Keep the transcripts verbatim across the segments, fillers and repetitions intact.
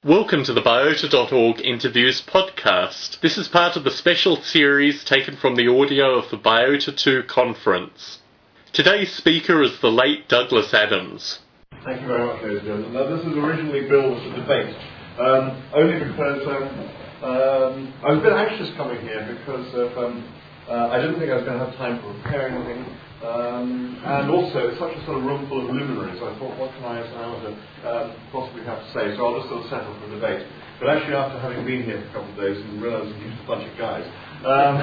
Welcome to the biota dot org Interviews podcast. This is part of the special series taken from the audio of the Biota two conference. Today's speaker is the late Douglas Adams. Thank you very much, ladies and gentlemen. Now, this was originally billed as a debate, um, only because um, um, I was a bit anxious coming here because of, um, uh, I didn't think I was going to have time to prepare anything. Um, and also, it's such a sort of room full of luminaries. I thought, what can I now um, possibly have to say? So I'll just sort of settle for the debate. But actually, after having been here for a couple of days and realising you're just a bunch of guys, um,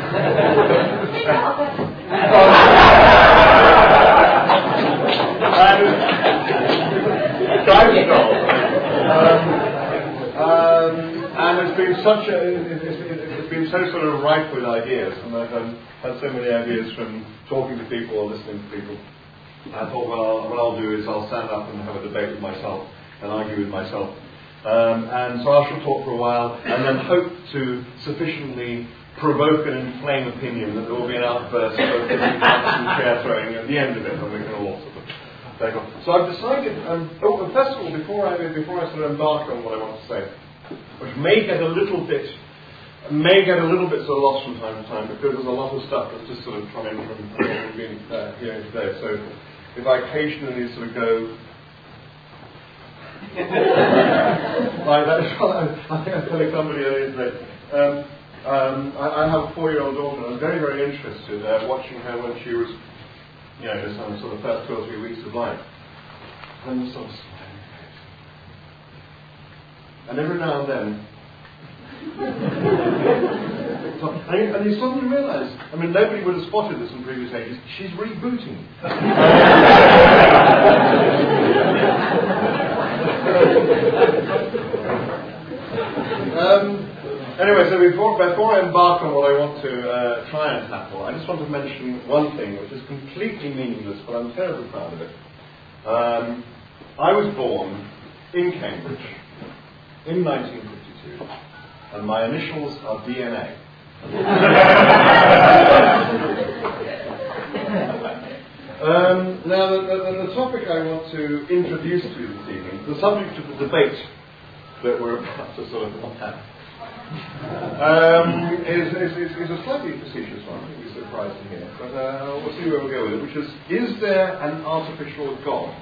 and, guys style. Um, um, and it's been such a, it, it, it, it's been so sort of rife with ideas, and I've um, had so many ideas from talking to people or listening to people. I thought, well, what I'll do is I'll stand up and have a debate with myself and argue with myself. Um, and so I shall talk for a while and then hope to sufficiently provoke and inflame opinion that there will be an outburst of some chair throwing at the end of it, and we can all sort of take off. So I've decided, um, oh, first of all, before I, before I sort of embark on what I want to say, which may get a little bit may get a little bit sort of lost from time to time because there's a lot of stuff that's just sort of come in from, from being uh, here today. So if I occasionally sort of go like that, I think I was telling somebody earlier today. Um, um, I, I have a four-year-old daughter, and I was very, very interested uh, watching her when she was, you know, just on sort of first two or three weeks of life, and the sort of smiling face. And every now and then. and, and you suddenly realise, I mean, nobody would have spotted this in previous ages, she's rebooting. um, anyway, so before, before I embark on what I want to uh, try and tackle, I just want to mention one thing which is completely meaningless, but I'm terribly proud of it. Um, I was born in Cambridge in nineteen fifty-two. And my initials are D N A. um, now, the, the, the topic I want to introduce to you this evening, the subject of the debate that we're about to sort of have, um, is, is, is, is a slightly facetious one. You'll be surprised to hear, but uh, we'll see where we go with it. Which is: is there an artificial God?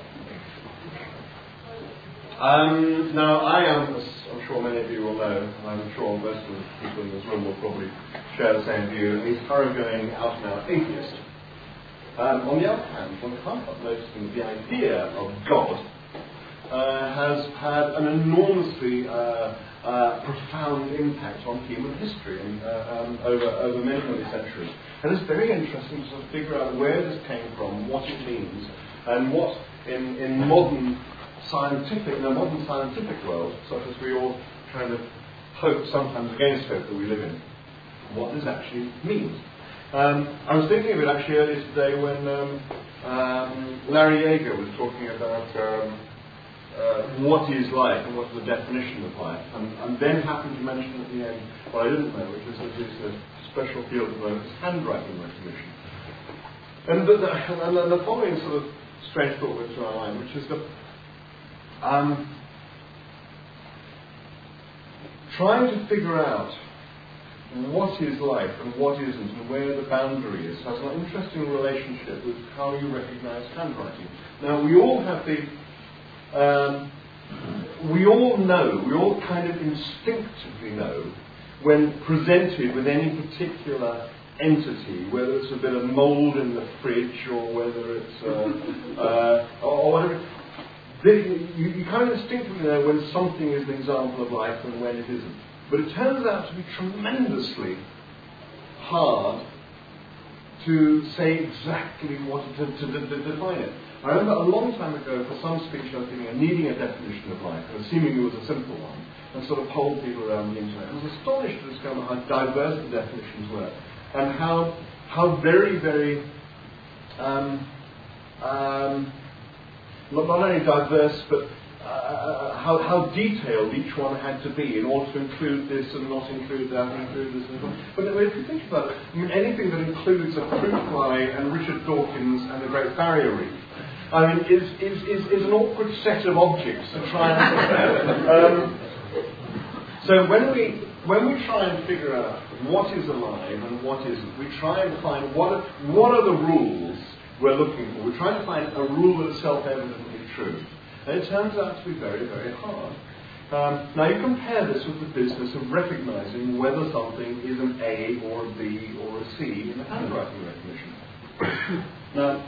Um, now, I am, as I'm sure many of you will know, and I'm sure most of the people in this room will probably share the same view, at least thoroughgoing out-and-out atheist. Um, on the other hand, one can't help noticing that the idea of God uh, has had an enormously uh, uh, profound impact on human history and, uh, um, over, over many, many centuries. And it's very interesting to sort of figure out where this came from, what it means, and what in, in modern scientific, in a modern scientific world, such as we all kind of hope, sometimes against hope, that we live in, what this actually means. Um, I was thinking of it actually earlier today when um, um, Larry Yeager was talking about um, uh, what is life and what is the definition of life, and, and then happened to mention at the end what I didn't know, which is that it's a special field at the moment, is handwriting recognition. And the, the, and the, the following sort of strange thought went through our mind, which is that Um, trying to figure out what is life and what isn't and where the boundary is has an interesting relationship with how you recognise handwriting. Now, we all have the, um, we all know, we all kind of instinctively know when presented with any particular entity, whether it's a bit of mould in the fridge or whether it's, uh, uh, or whatever. You, you kind of instinctively know when something is an example of life and when it isn't. But it turns out to be tremendously hard to say exactly what to, to, to, to define it. I remember a long time ago, for some speech I was giving, and needing a definition of life, and assuming it was a simple one, and sort of polled people around the internet. I was astonished at discover how diverse the definitions were, and how how very, very um, um, Not, not only diverse, but uh, how, how detailed each one had to be in order to include this and not include that and include this and that. But if you think about it, I mean, anything that includes a fruit fly and Richard Dawkins and the Great Barrier Reef I mean, is, is, is, is an awkward set of objects to try and understand. um, So when we when we try and figure out what is alive and what isn't, we try and find what are, what are the rules we're looking for. We're trying to find a rule that's self-evidently true. And it turns out to be very, very hard. Um, now you compare this with the business of recognizing whether something is an A or a B or a C in handwriting recognition. Now,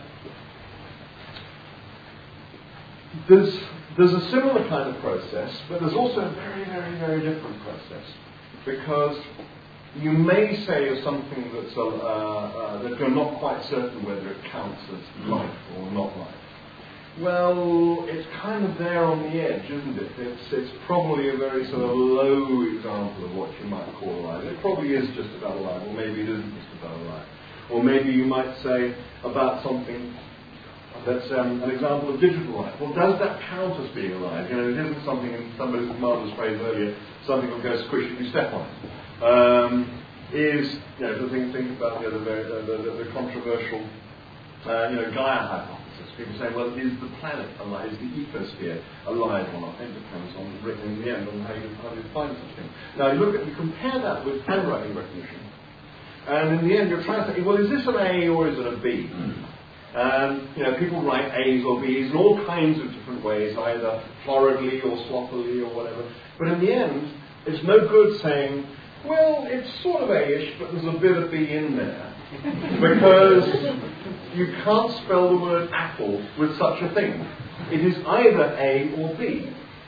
there's, there's a similar kind of process, but there's also a very, very, very different process. Because you may say of something that's uh, uh, that you're not quite certain whether it counts as life or not life. Well, it's kind of there on the edge, isn't it? It's, it's probably a very sort of low example of what you might call alive. It probably is just about alive, or maybe it isn't just about alive. Or maybe you might say about something that's um, an example of digital life. Well, does that count as being alive? You know, it isn't something, in somebody's marvelous phrase earlier, something will go squish if you step on it. Um, is, you know, to think, think about you know, the, the, the, the controversial, uh, you know, Gaia hypothesis. People say, well, is the planet alive? Is the ecosphere alive or not? It depends on, in the end, on how you, how you define something. Now, you look at, you compare that with handwriting recognition, and in the end, you're trying to say, well, is this an A or is it a B? And, you know, people write A's or B's in all kinds of different ways, either floridly or sloppily or whatever. But in the end, it's no good saying, well, it's sort of A-ish, but there's a bit of B in there. Because you can't spell the word apple with such a thing. It is either A or B.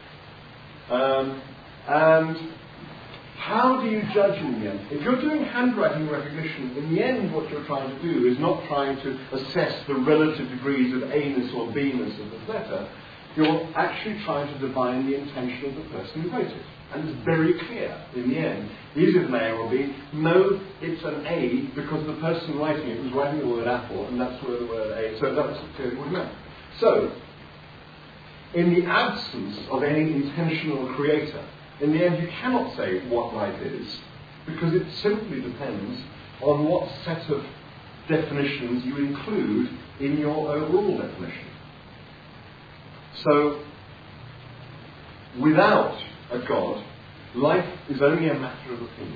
Um, and how do you judge in the end? If you're doing handwriting recognition, in the end what you're trying to do is not trying to assess the relative degrees of A-ness or B-ness of the letter. You're actually trying to divine the intention of the person who wrote it. And it's very clear in the end. Is it an A or B? No, it's an A because the person writing it was writing the word apple, and that's where the word A. So that's clearly what it meant. So, in the absence of any intentional creator, in the end you cannot say what life is, because it simply depends on what set of definitions you include in your overall definition. So, without a God, life is only a matter of opinion.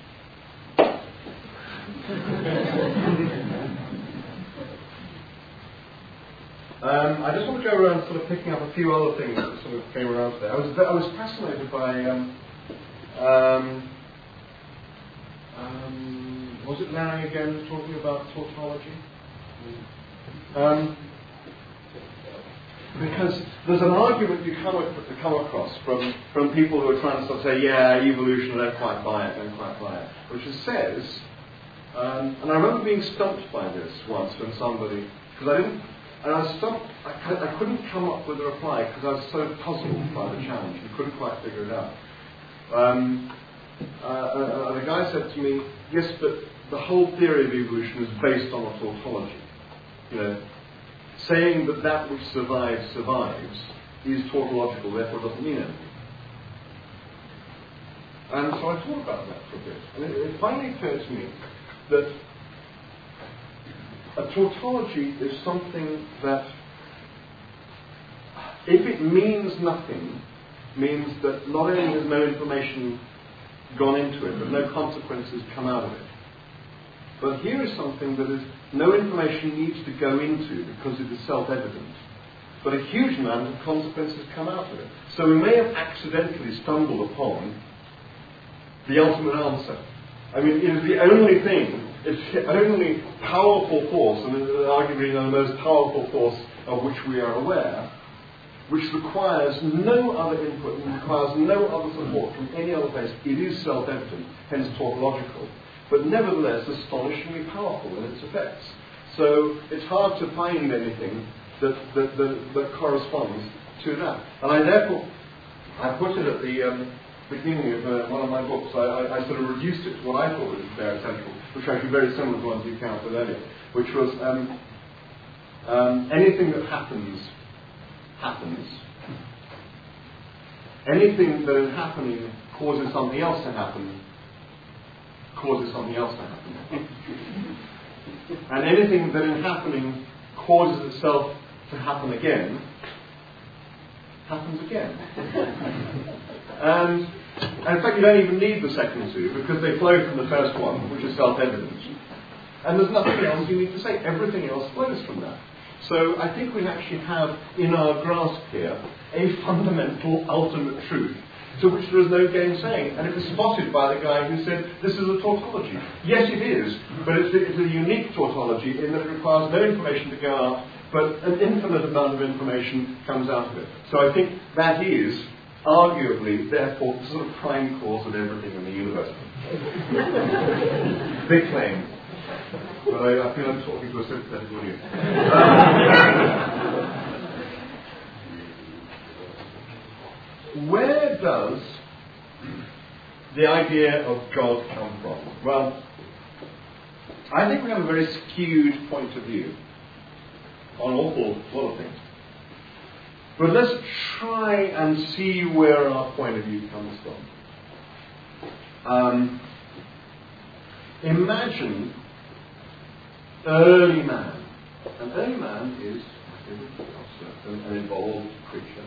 um, I just want to go around sort of picking up a few other things that sort of came around today. I was, I was fascinated by, um, um, um, was it Larry again talking about tautology? Um, Because there's an argument you come, come across from, from people who are trying to sort of say, yeah, evolution, I don't quite buy it, don't quite buy it. Which is says, um, and I remember being stumped by this once when somebody, because I didn't, and I was stumped, I, I couldn't come up with a reply because I was so puzzled by the challenge and couldn't quite figure it out. Um, uh, uh, the guy said to me, yes, but the whole theory of evolution is based on a tautology. You know, saying that that which survives, survives, is tautological, therefore doesn't mean anything. And so I thought about that for a bit. And it, it finally occurred to me that a tautology is something that, if it means nothing, means that not only has no information gone into it, but no consequences come out of it. But here is something that is no information needs to go into because it is self-evident. But a huge amount of consequences come out of it. So we may have accidentally stumbled upon the ultimate answer. I mean, it is the only thing, it's the only powerful force, and arguably the most powerful force of which we are aware, which requires no other input and requires no other support from any other place. It is self-evident, hence tautological, but nevertheless astonishingly powerful in its effects. So it's hard to find anything that, that, that, that corresponds to that. And I therefore, I put it at the um, beginning of uh, one of my books. I, I, I sort of reduced it to what I thought was very essential, which was actually very similar to the ones you came up with earlier, which was um, um, anything that happens, happens. Anything that is happening causes something else to happen, causes something else to happen. And anything that in happening causes itself to happen again, happens again. And And in fact, you don't even need the second two, because they flow from the first one, which is self-evident. And there's nothing else you need to say. Everything else flows from that. So I think we actually have in our grasp here a fundamental, ultimate truth to which there is no gainsaying. And it was spotted by the guy who said, this is a tautology. Yes, it is, but it's a, it's a unique tautology in that it requires no information to go out, but an infinite amount of information comes out of it. So I think that is, arguably, therefore, the sort of prime cause of everything in the universe. Big claim. But I, I feel I'm talking to a sympathetic audience. Where does the idea of God come from? Well, I think we have a very skewed point of view on an awful lot of things. But let's try and see where our point of view comes from. Um, imagine early man. And early man is an, an evolved creature.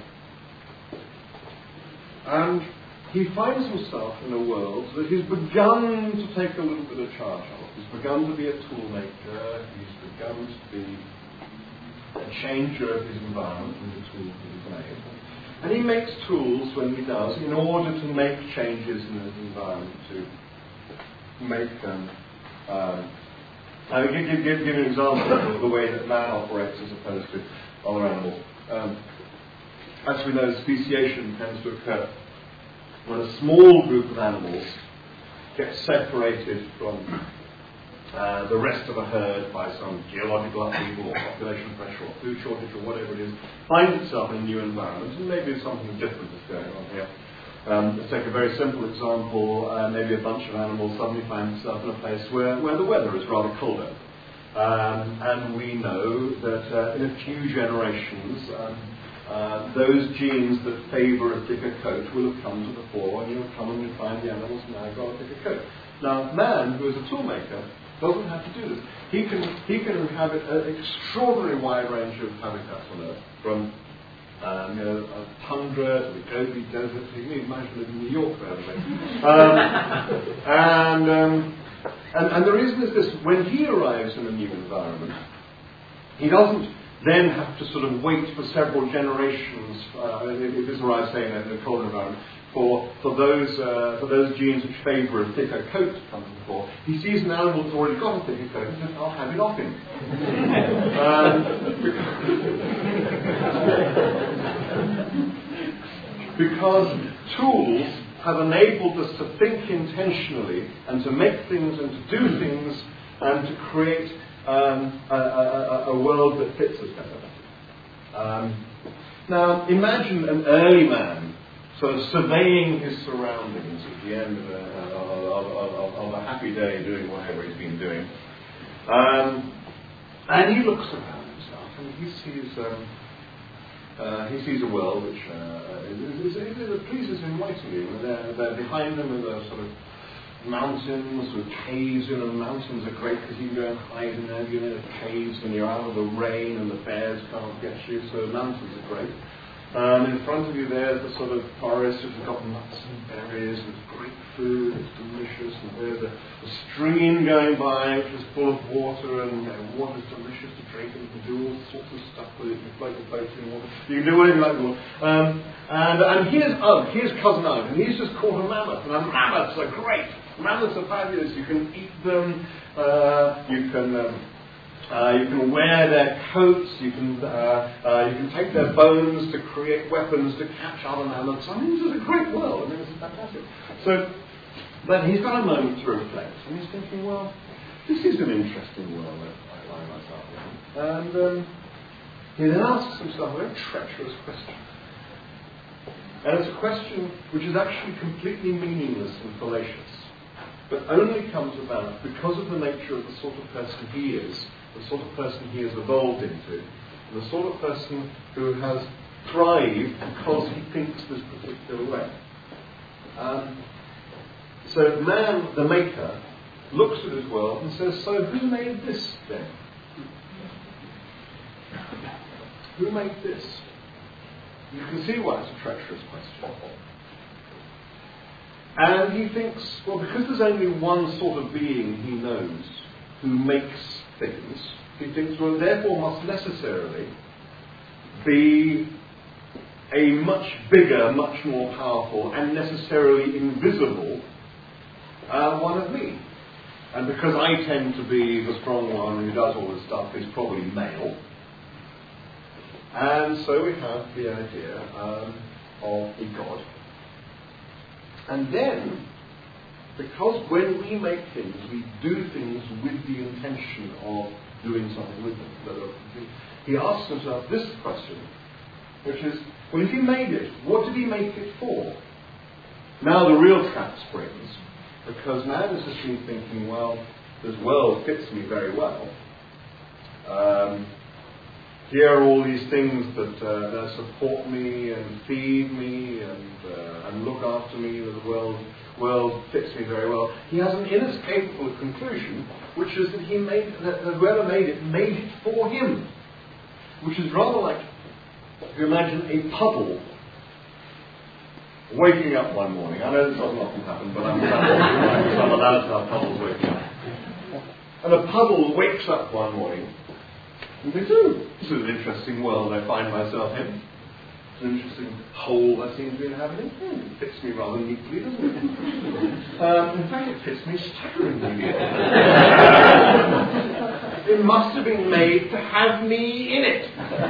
And he finds himself in a world that he's begun to take a little bit of charge of. He's begun to be a toolmaker. He's begun to be a changer of his environment with the tools that he's made. And he makes tools when he does in order to make changes in his environment, to make them... Um, I will give, give, give, give you an example of the way that man operates as opposed to other animals. Um, as we know, speciation tends to occur when a small group of animals gets separated from uh, the rest of a herd by some geological upheaval or population pressure or food shortage or whatever it is, finds itself in a new environment, and maybe something different is going on here. Um, let's take a very simple example. Uh, maybe a bunch of animals suddenly find themselves in a place where, where the weather is rather colder. Um, and we know that uh, in a few generations, um, uh, those genes that favour a thicker coat will have come to the fore, and you'll come and you'll find the animals now got a thicker coat. Now, man, who is a toolmaker, doesn't have to do this. He can, he can inhabit an extraordinary wide range of habitats on Earth, from Um, you know, a tundra, the Gobi Desert. You can imagine living in New York, by the way. Um, and, um, and and the reason is this: when he arrives in a new environment, he doesn't then have to sort of wait for several generations. Uh, if this arrives, say, in a, in a colder environment, for for those uh, for those genes which favour a thicker coat to come to the fore. He sees an animal that's already got a thicker coat and says, "I'll have it off him." um, because tools have enabled us to think intentionally and to make things and to do things and to create um, a, a, a world that fits us better. Um, now, imagine an early man sort of surveying his surroundings at the end of a, of, of, of, of a happy day doing whatever he's been doing. Um, and he looks around himself and he sees... Um, Uh, he sees a world which uh, is, is, is, is, pleases him mightily. They're, they're behind him are the sort of mountains with caves. You know, mountains are great because you can go and hide in there. You know, caves when you're out of the rain and the bears can't get you. So mountains are great. Um, in front of you there's the sort of forest which has got nuts and berries and great food. It's delicious. And there's a, a stream going by which is full of water, and you know, water's delicious to drink, and you can do all sorts of stuff with it. You can float your boat in water. You can do whatever you like with water. Um, and, and here's Ugg, here's Cousin Ugg, and he's just caught a mammoth. And mammoths are great. Mammoths are fabulous. You can eat them. Uh, you can... Um, Uh, you can wear their coats, you can uh, uh, you can take their bones to create weapons to catch other mammoths. I mean, this is a great world. I mean, this is fantastic. So, but he's got a moment to reflect, and he's thinking, well, this is an interesting world that I find myself in. And um, he then asks himself a very treacherous question. And it's a question which is actually completely meaningless and fallacious, but only comes about because of the nature of the sort of person he is, the sort of person he has evolved into, the sort of person who has thrived because he thinks this particular way. Um, so man, the maker, looks at his world and says, so who made this then? Who made this? You can see why it's a treacherous question. And he thinks, well, because there's only one sort of being he knows who makes things, he thinks, well, therefore must necessarily be a much bigger, much more powerful, and necessarily invisible uh, one of me. And because I tend to be the strong one who does all this stuff, he's probably male. And so we have the idea um, of a God. And then, because when we make things, we do things with the intention of doing something with them. He asks himself this question, which is, well, if he made it, what did he make it for? Now the real trap springs, because man has just been thinking, well, this world fits me very well. Um, here are all these things that, uh, that support me and feed me and, uh, and look after me. The world, world fits me very well. He has an inescapable conclusion, which is that he made that whoever made it made it for him, which is rather like, if you imagine a puddle waking up one morning. I know this doesn't often happen, but I'm, I'm allowed to have puddles waking up. And a puddle wakes up one morning and thinks, oh, this is an interesting world I find myself in. It's an interesting hole I seem to be inhabiting. Hmm, it fits me rather neatly, doesn't it? um, in fact, it fits me staggeringly neatly. It must have been made to have me in it.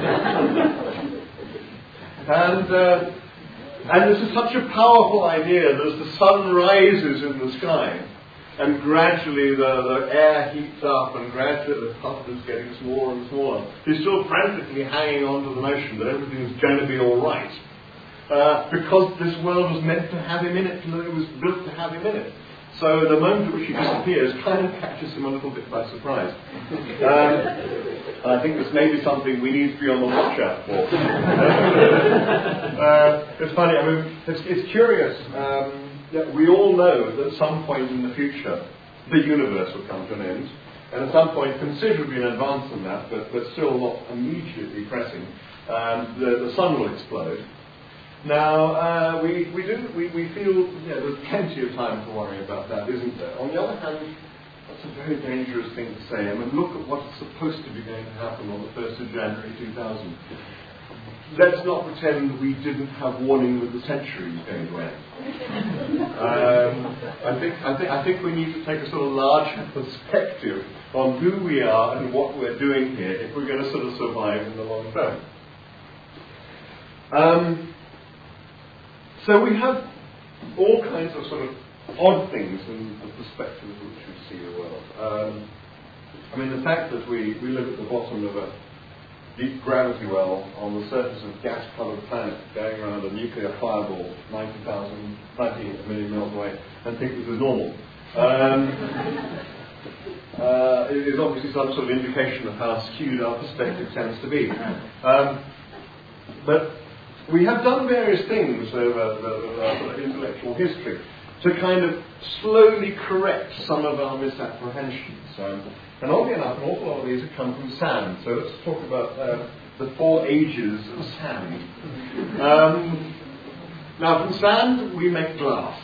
and uh, and this is such a powerful idea that as the sun rises in the sky, and gradually the, the air heats up, and gradually the puddle is getting smaller and smaller, he's still frantically hanging on to the notion that everything is going to be all right. Uh, because this world was meant to have him in it, and it was built to have him in it. So the moment at which he disappears kind of catches him a little bit by surprise. Um, and I think this may be something we need to be on the watch out for. uh, it's funny, I mean, it's, it's curious. Um, that we all know that at some point in the future, the universe will come to an end. And at some point, considerably in advance than that, but, but still not immediately pressing, um, the, the sun will explode. Now, uh, we, we, do, we, we feel you know, there's plenty of time to worry about that, isn't there? On the other hand, that's a very dangerous thing to say. I mean, look at what's supposed to be going to happen on the first of January two thousand. Let's not pretend we didn't have warning that the century was going to end. Um, I, think, I, think, I think we need to take a sort of larger perspective on who we are and what we're doing here if we're going to sort of survive in the long term. Um, So we have all kinds of sort of odd things in the perspective of which we see the world. Um, I mean, the fact that we, we live at the bottom of a deep gravity well on the surface of a gas-coloured planet going around a nuclear fireball ninety thousand, ninety million miles away and think this is normal um, uh, it is obviously some sort of indication of how skewed our perspective tends to be. Um, but we have done various things over the, the intellectual history to kind of slowly correct some of our misapprehensions. Um, and oddly enough, an awful lot of these have come from sand. So let's talk about uh, the four ages of sand. Um, now, from sand, we make glass.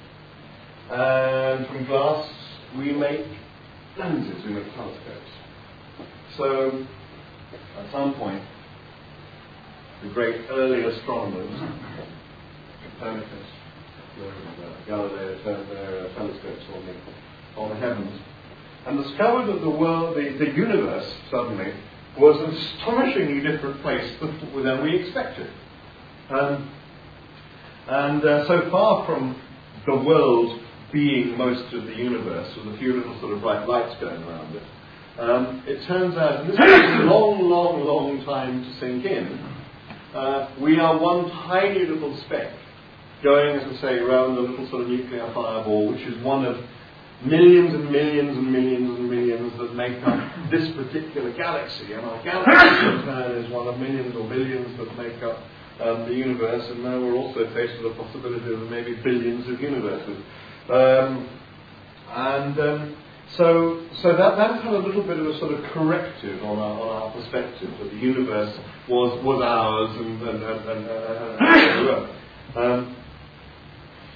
And from glass, we make lenses, we make telescopes. So, at some point, the great early astronomers, Copernicus, uh, Galileo, turned their uh, telescopes on the, on the heavens, and discovered that the world, the, the universe, suddenly, was an astonishingly different place than, than we expected. Um, and uh, so far from the world being most of the universe, with a few little sort of bright lights going around it, um, it turns out, and this takes a long, long, long time to sink in, Uh, we are one tiny little speck going, as I say, around a little sort of nuclear fireball, which is one of millions and millions and millions and millions that make up this particular galaxy. And our galaxy in turn is one of millions or billions that make up um, the universe, and now we're also faced with the possibility of maybe billions of universes. Um, and um, So, so that, that had a little bit of a sort of corrective on our, on our perspective, that the universe was, was ours and, and, and, and, and, and um,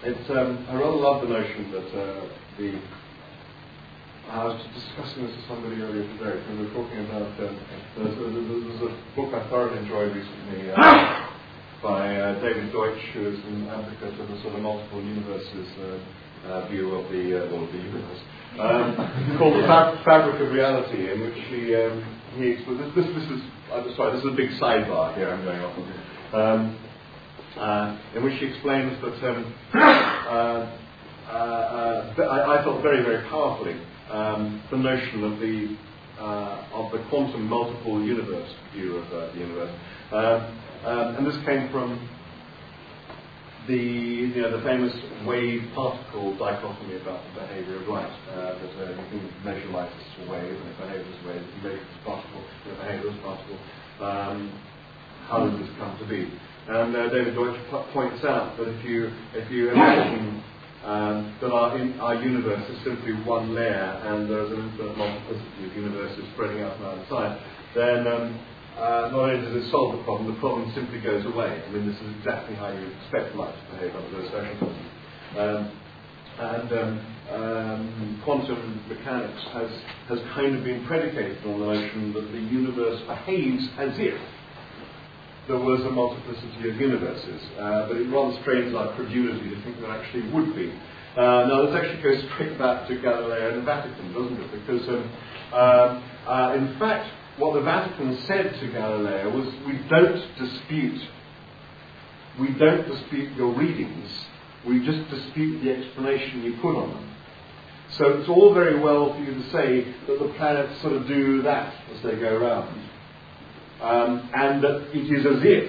it's um, I rather love the notion that uh, the I was discussing this with somebody earlier today, and we were talking about um, there's, a, there's a book I thoroughly enjoyed recently uh, by uh, David Deutsch, who is an advocate of the sort of multiple universes uh, uh, view of the uh, well, of the universe. Um, called the Fab- Fabric of Reality, in which he um, he explains this, this. This is I'm sorry, this is a big sidebar here. I'm going off. Um, uh, in which he explains that um, uh, uh, uh, I, I thought very very powerfully. Um, the notion of the uh, of the quantum multiple universe view of uh, the universe, um, um, and this came from the you know the famous wave-particle dichotomy about the behaviour of light. Uh, that uh, you can measure light as a wave, and it behaves as a wave. If you measure it as a particle, it behaves as a particle. Um, how does this come to be? And uh, David Deutsch p- points out that if you if you imagine Um, that our, in, our universe is simply one layer and there's an infinite multiplicity of universes spreading out from either side, then um, uh, not only does it solve the problem, the problem simply goes away. I mean, this is exactly how you expect light to behave under those circumstances. Um, and um, um, quantum mechanics has, has kind of been predicated on the notion that the universe behaves as if there was a multiplicity of universes, uh, but it rather strains our credulity to think there actually would be. Uh, now, this actually goes straight back to Galileo and the Vatican, doesn't it? Because, um, uh, uh, in fact, what the Vatican said to Galileo was, we don't dispute, we don't dispute your readings, we just dispute the explanation you put on them. So it's all very well for you to say that the planets sort of do that as they go round. Um, and that it is as if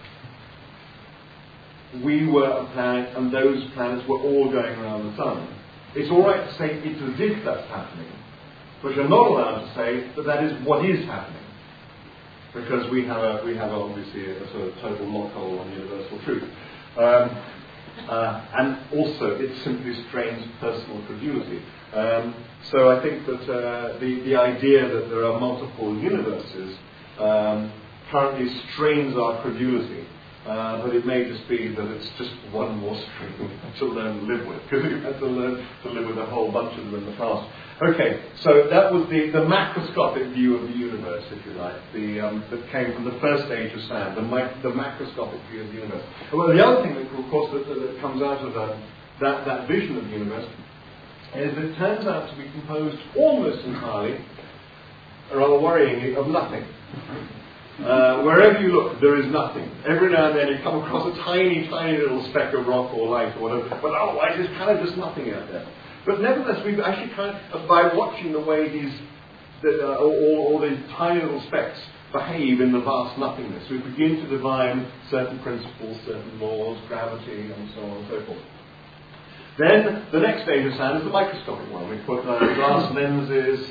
we were a planet and those planets were all going around the sun. It's all right to say it's as if that's happening, but you're not allowed to say that that is what is happening, because we have a, we have obviously a, a sort of total knock-hole on universal truth. Um, uh, and also it simply strains personal credulity. Um, so I think that uh, the, the idea that there are multiple universes Um, currently strains our credulity, uh, but it may just be that it's just one more string to learn to live with, because we've had to learn to live with a whole bunch of them in the past. Okay, so that was the, the macroscopic view of the universe, if you like, the, um, that came from the first age of sand, the, mic- the macroscopic view of the universe. Well, the other thing, that, of course, that, that comes out of that, that, that vision of the universe is that it turns out to be composed almost entirely, rather worryingly, of nothing. Uh, wherever you look, there is nothing. Every now and then you come across a tiny, tiny little speck of rock or light or whatever, but otherwise there's kind of just nothing out there. But nevertheless, we've actually kind of, by watching the way these, the, uh, all, all these tiny little specks behave in the vast nothingness, we begin to divine certain principles, certain laws, gravity, and so on and so forth. Then, the next stage of science is the microscopic one. We put uh, glass lenses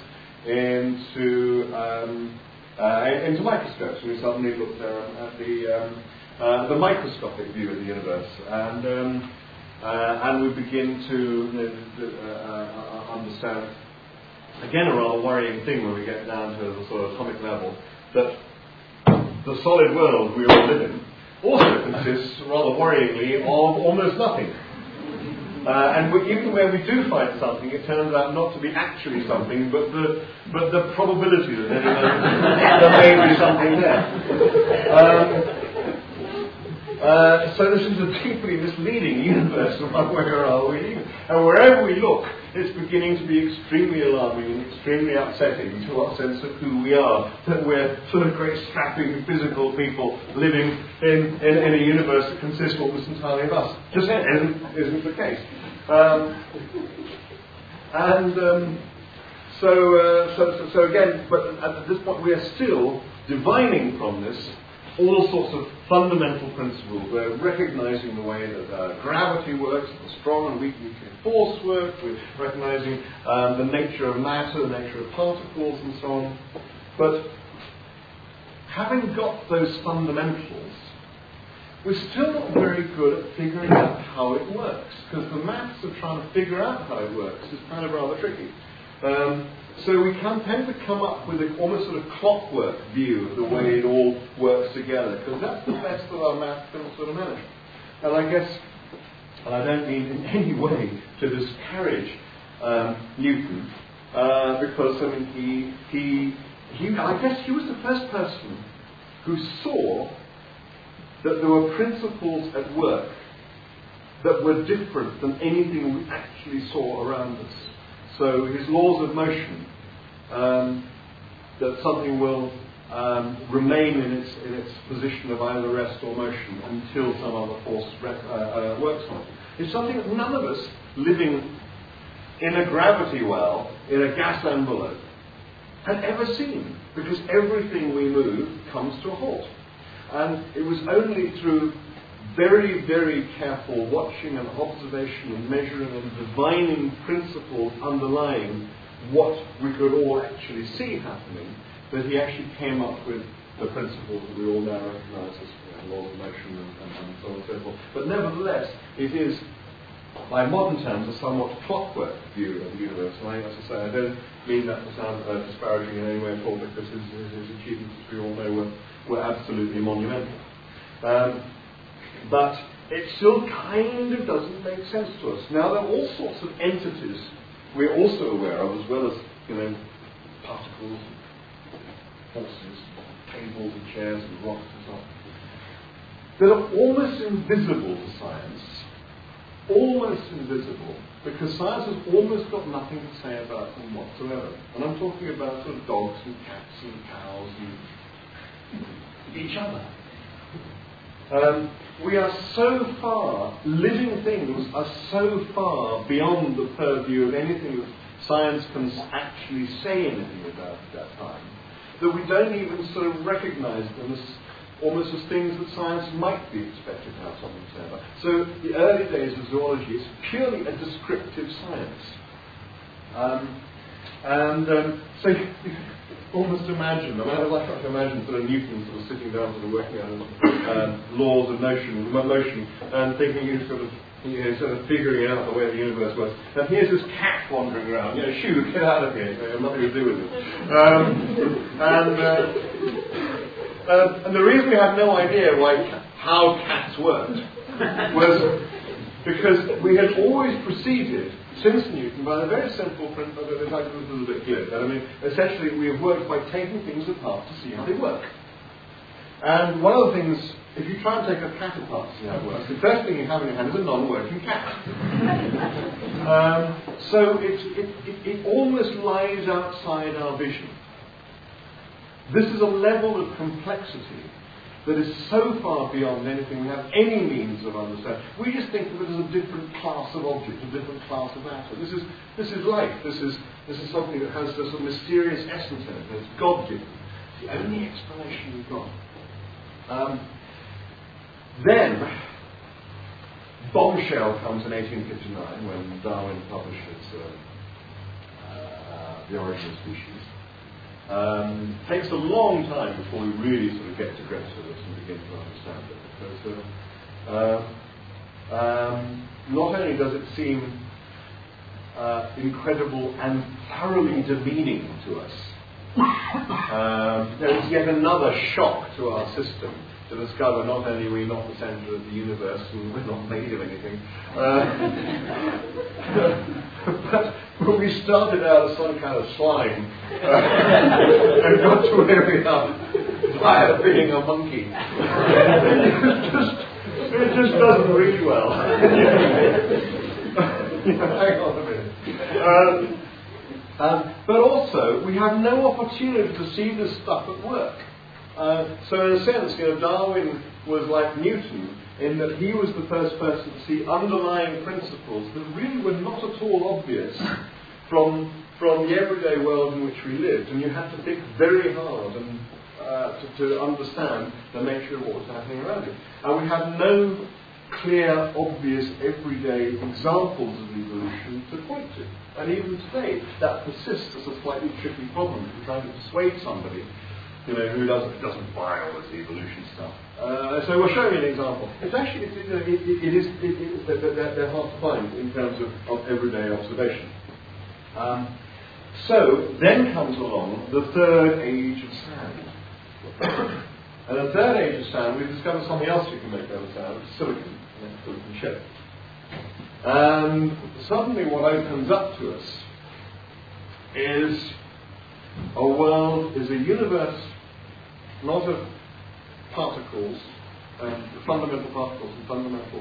into um, uh, into microscopes, and we suddenly look there at the um, uh, the microscopic view of the universe, and um, uh, and we begin to uh, uh, understand again a rather worrying thing when we get down to the sort of atomic level, that the solid world we all live in also consists rather worryingly of almost nothing. Uh, and we, even where we do find something, it turns out not to be actually something, but the but the probability that there, there may be something there. Um, uh, so this is a deeply misleading universe of where are we, and wherever we look, it's beginning to be extremely alarming and extremely upsetting to our sense of who we are. That we're sort of great strapping physical people living in, in, in a universe that consists almost entirely of us. Just isn't, isn't the case. Um, and um, so, uh, so, so, so again, but at this point we are still divining from this all sorts of fundamental principles. We're recognizing the way that uh, gravity works, the strong and weak nuclear force work. We're recognizing um, the nature of matter, the nature of particles, and so on. But having got those fundamentals, we're still not very good at figuring out how it works, because the maths of trying to figure out how it works is kind of rather tricky. Um, so we can tend to come up with a almost sort of clockwork view of the way it all works together, because that's the best that our math can sort of manage. And I guess and I don't mean in any way to disparage um, Newton, uh, because I mean he he he I guess he was the first person who saw that there were principles at work that were different than anything we actually saw around us. So his laws of motion, um, that something will um, remain in its in its position of either rest or motion until some other force rec- uh, uh, works on it, is something that none of us living in a gravity well, in a gas envelope, had ever seen, because everything we move comes to a halt. And it was only through very, very careful watching and observation and measuring and divining principles underlying what we could all actually see happening that he actually came up with the principles that we all now recognise as you know, laws of motion and, and, and so on and so forth. But nevertheless, it is, by modern terms, a somewhat clockwork view of the universe. And I, as I say, I don't mean that to sound uh, disparaging in any way at all, because his, his, his achievements, as we all know, were, were absolutely monumental. Um, But it still kind of doesn't make sense to us. Now, there are all sorts of entities we're also aware of, as well as, you know, particles, forces, tables and chairs and rocks and so on, that are almost invisible to science. Almost invisible, because science has almost got nothing to say about them whatsoever. And I'm talking about sort of dogs and cats and cows and each other. Um, we are so far, living things are so far beyond the purview of anything that science can actually say anything about at that time, that we don't even sort of recognize them as almost as things that science might be expected to have something to say about. So the early days of zoology is purely a descriptive science. Um, and um, so you almost imagine, I mean, I like to imagine sort of Newton sort of sitting down sort of working on um, laws of motion, motion, and thinking you sort of, you know, sort of figuring out the way the universe works. And here's this cat wandering around, you know, shoo, get out of here, you have nothing to do with it. Um, and, uh, uh, and the reason we have no idea why how cats worked was because we had always proceeded since Newton by a very simple principle. In fact, it was a little bit glib. I mean, essentially, we have worked by taking things apart to see how they work. And one of the things, if you try and take a cat apart to see how it works, the first thing you have in your hand is a non-working cat. um, so it, it, it, it almost lies outside our vision. This is a level of complexity that is so far beyond anything we have any means of understanding. We just think of it as a different class of object, a different class of matter. This is this is life. This is this is something that has this mysterious essence in it. It's God-given. It's the only explanation we've got. Um, then, bombshell comes in eighteen fifty-nine when Darwin published his uh, uh, The Origin of Species. Um, takes a long time before we really sort of get to grips with this and begin to understand it. Because uh, uh, um, not only does it seem uh, incredible and thoroughly demeaning to us, um, there is yet another shock to our system to discover not only are we not the centre of the universe and we're not made of anything, uh, but, but we started out as some kind of slime uh, and got to where we are via being a monkey. it, just, it just doesn't read well. Hang on a minute. Um, um, but also, we have no opportunity to see this stuff at work. Uh, so in a sense, you know, Darwin was like Newton in that he was the first person to see underlying principles that really were not at all obvious from from the everyday world in which we lived, and you had to think very hard and uh, to, to understand the nature of what was happening around you. And we have no clear, obvious, everyday examples of evolution to point to. And even today, that persists as a slightly tricky problem if you're trying to persuade somebody, you know, who doesn't doesn't buy all this evolution stuff. Uh, so we'll show you an example. It's actually, it, it, it, it is, it, it, they're, they're hard to find in terms of, of everyday observation. Um, so then comes along the third age of sand. And the third age of sand, we've discovered something else you can make out of sand, silicon, silicon chip. And suddenly what opens up to us is a world, is a universe not of particles, um, fundamental particles and fundamental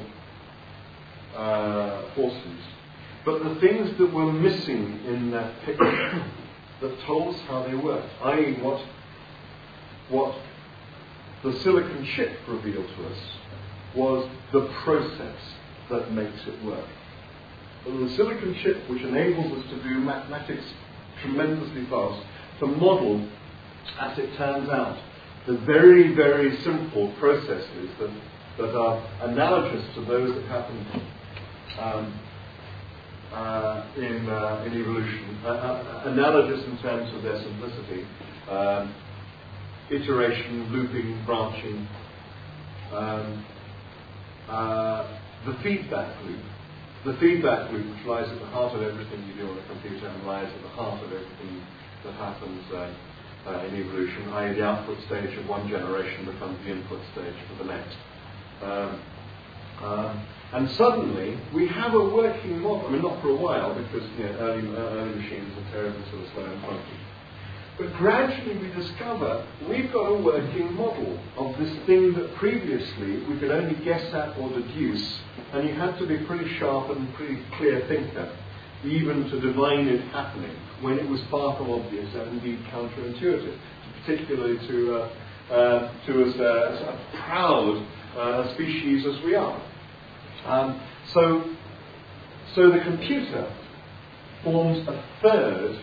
uh, forces, but the things that were missing in that picture that told us how they worked, that is what, what the silicon chip revealed to us was the process that makes it work. The silicon chip, which enables us to do mathematics tremendously fast, to model, as it turns out, the very, very simple processes that, that are analogous to those that happen um, uh, in, uh, in evolution, uh, uh, analogous in terms of their simplicity, um, iteration, looping, branching, um, uh, the feedback loop. The feedback loop, which lies at the heart of everything you do on a computer and lies at the heart of everything that happens uh, uh, in evolution, that is the output stage of one generation becomes the input stage for the next. Um, uh, and suddenly, we have a working model. I mean, not for a while, because you know, early, uh, early machines are terribly sort of slow and funky. But gradually we discover we've got a working model of this thing that previously we could only guess at or deduce, and you had to be pretty sharp and pretty clear thinker even to divine it happening when it was far from obvious and indeed counterintuitive, particularly to, uh, uh, to as, uh, as a proud uh, species as we are. Um, so, so the computer forms a third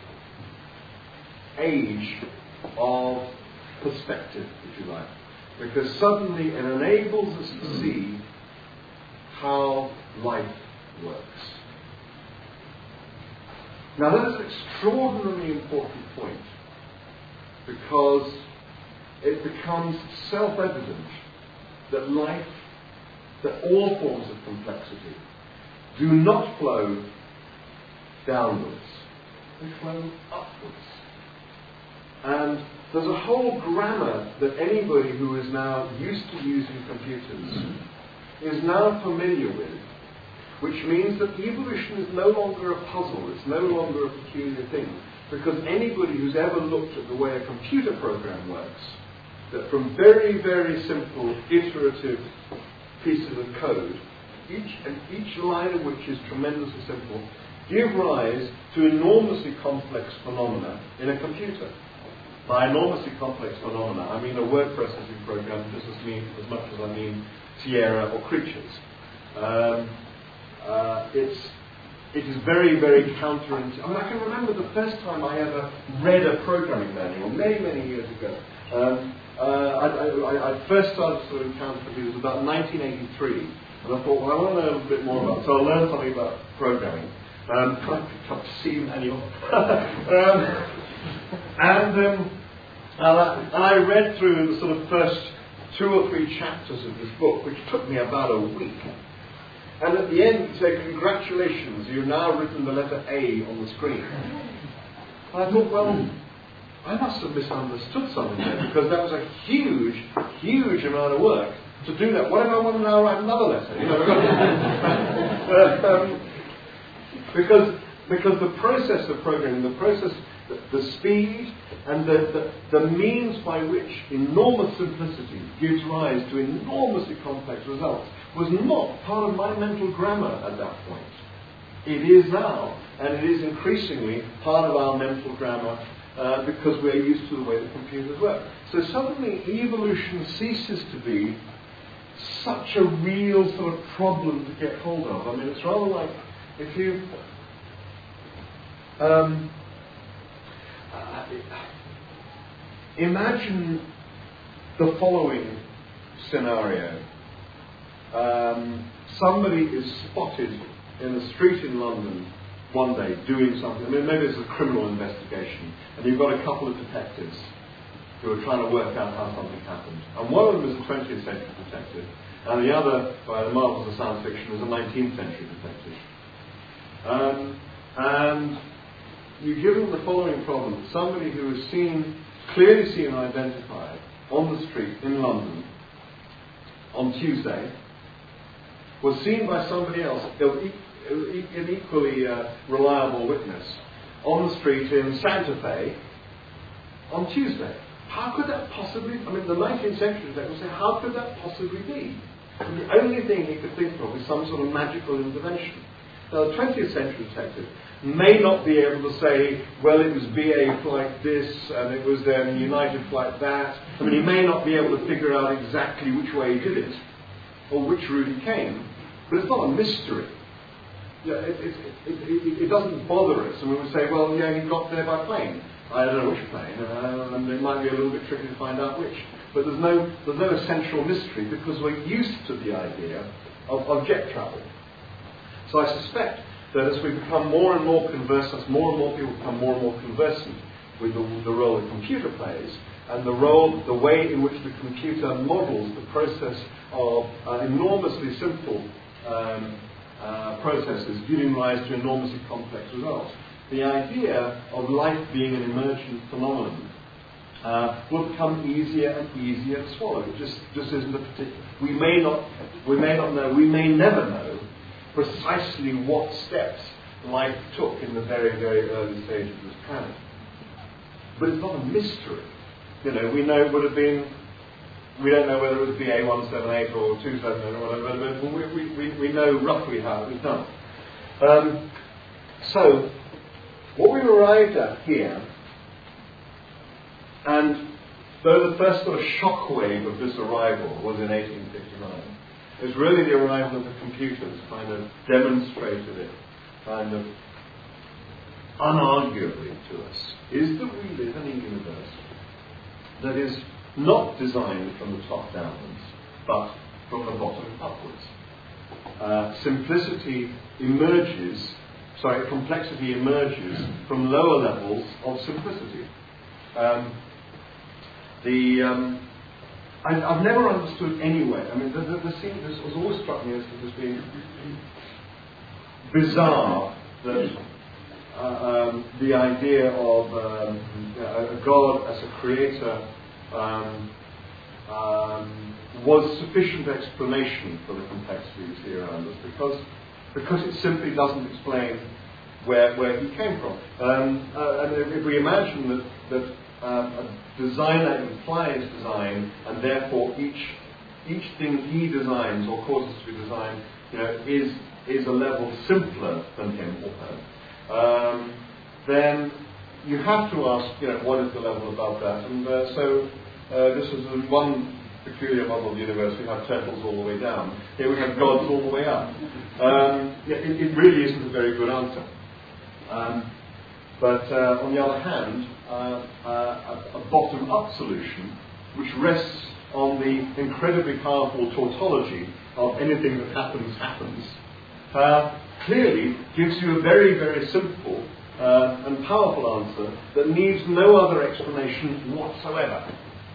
age of perspective, if you like, because suddenly it enables us to see how life works. Now that is an extraordinarily important point, because it becomes self-evident that life, that all forms of complexity do not flow downwards, they flow upwards. And there's a whole grammar that anybody who is now used to using computers is now familiar with, which means that evolution is no longer a puzzle, it's no longer a peculiar thing, because anybody who's ever looked at the way a computer program works, that from very, very simple, iterative pieces of code, each and each line of which is tremendously simple, give rise to enormously complex phenomena in a computer. By enormously complex phenomena, I mean a word processing program just as, mean, as much as I mean Sierra or creatures. Um, uh, it's, it is very, very counterintuitive. I mean, I can remember the first time I ever read a programming manual, many, many years ago. Um, uh, I, I, I first started to sort of encounter computers about nineteen eighty-three, and I thought, well, I want to know a little bit more about it, so I learned something about programming. Um, I picked up C manual. um, And, um, and, I, and I read through the sort of first two or three chapters of this book, which took me about a week. And at the end, it said, congratulations, you've now written the letter A on the screen. And I thought, well, I must have misunderstood something there, because that was a huge, huge amount of work to do that. What if I want to now write another letter? You know, um, because, because the process of programming, the process... The, the speed and the, the, the means by which enormous simplicity gives rise to enormously complex results was not part of my mental grammar at that point. It is now, and it is increasingly part of our mental grammar uh, because we're used to the way the computers work. So suddenly evolution ceases to be such a real sort of problem to get hold of. I mean, it's rather like if you... Um, Uh, imagine the following scenario. Um, somebody is spotted in a street in London one day doing something. I mean, maybe it's a criminal investigation, and you've got a couple of detectives who are trying to work out how something happened. And one of them is a twentieth century detective, and the other, by the marvels of science fiction, is a nineteenth century detective. Um, and you give them the following problem. Somebody who is seen, clearly seen and identified on the street in London on Tuesday was seen by somebody else, an equally uh, reliable witness, on the street in Santa Fe on Tuesday. How could that possibly, I mean, the nineteenth century detective would say, how could that possibly be? And the only thing he could think of is some sort of magical intervention. Now, the twentieth century detective may not be able to say, well, it was B A flight this, and it was then United flight that. I mean, he may not be able to figure out exactly which way he did it, or which route he came, but it's not a mystery. Yeah, it, it, it, it, it doesn't bother us, and we would say, well, yeah, he got there by plane. I don't know which plane, uh, and it might be a little bit tricky to find out which. But there's no, there's no essential mystery, because we're used to the idea of, of jet travel. So I suspect that as we become more and more conversant, as more and more people become more and more conversant with the, the role the computer plays, and the role, the way in which the computer models the process of uh, enormously simple um, uh, processes giving rise to enormously complex results, the idea of life being an emergent phenomenon uh, will become easier and easier to swallow. It just, just isn't a particular. We may not, we may not know, we may never know precisely what steps life took in the very, very early stage of this planet. But it's not a mystery. You know, we know it would have been, we don't know whether it was B A one seventy-eight or two seventy-eight or whatever, but we, we, we know roughly how it was done. Um, so, what we've arrived at here, and though the first sort of shockwave of this arrival was in eighteen fifty-nine, it's really the arrival of the computers kind of demonstrated it, kind of unarguably to us, is that we live in a universe that is not designed from the top downwards, but from the bottom upwards. Uh, simplicity emerges, sorry, complexity emerges from lower levels of simplicity. Um, the um, I, I've never understood anyway. I mean, the, the, the scene, this has always struck me as, as being bizarre that uh, um, the idea of um, a God as a creator um, um, was sufficient explanation for the complexity we see around us, because because it simply doesn't explain where where he came from. Um, uh, and if, if we imagine that that um, a designer implies design, and therefore each each thing he designs or causes to be designed, you know, is is a level simpler than him or her, um, then you have to ask, you know, what is the level above that? And uh, so uh, this is one peculiar model of the universe. We have turtles all the way down. Here we have gods all the way up. Um, yeah, it, it really isn't a very good answer. Um, but uh, on the other hand, uh, uh, a, a bottom-up solution, which rests on the incredibly powerful tautology of anything that happens, happens, uh, clearly gives you a very, very simple uh, and powerful answer that needs no other explanation whatsoever.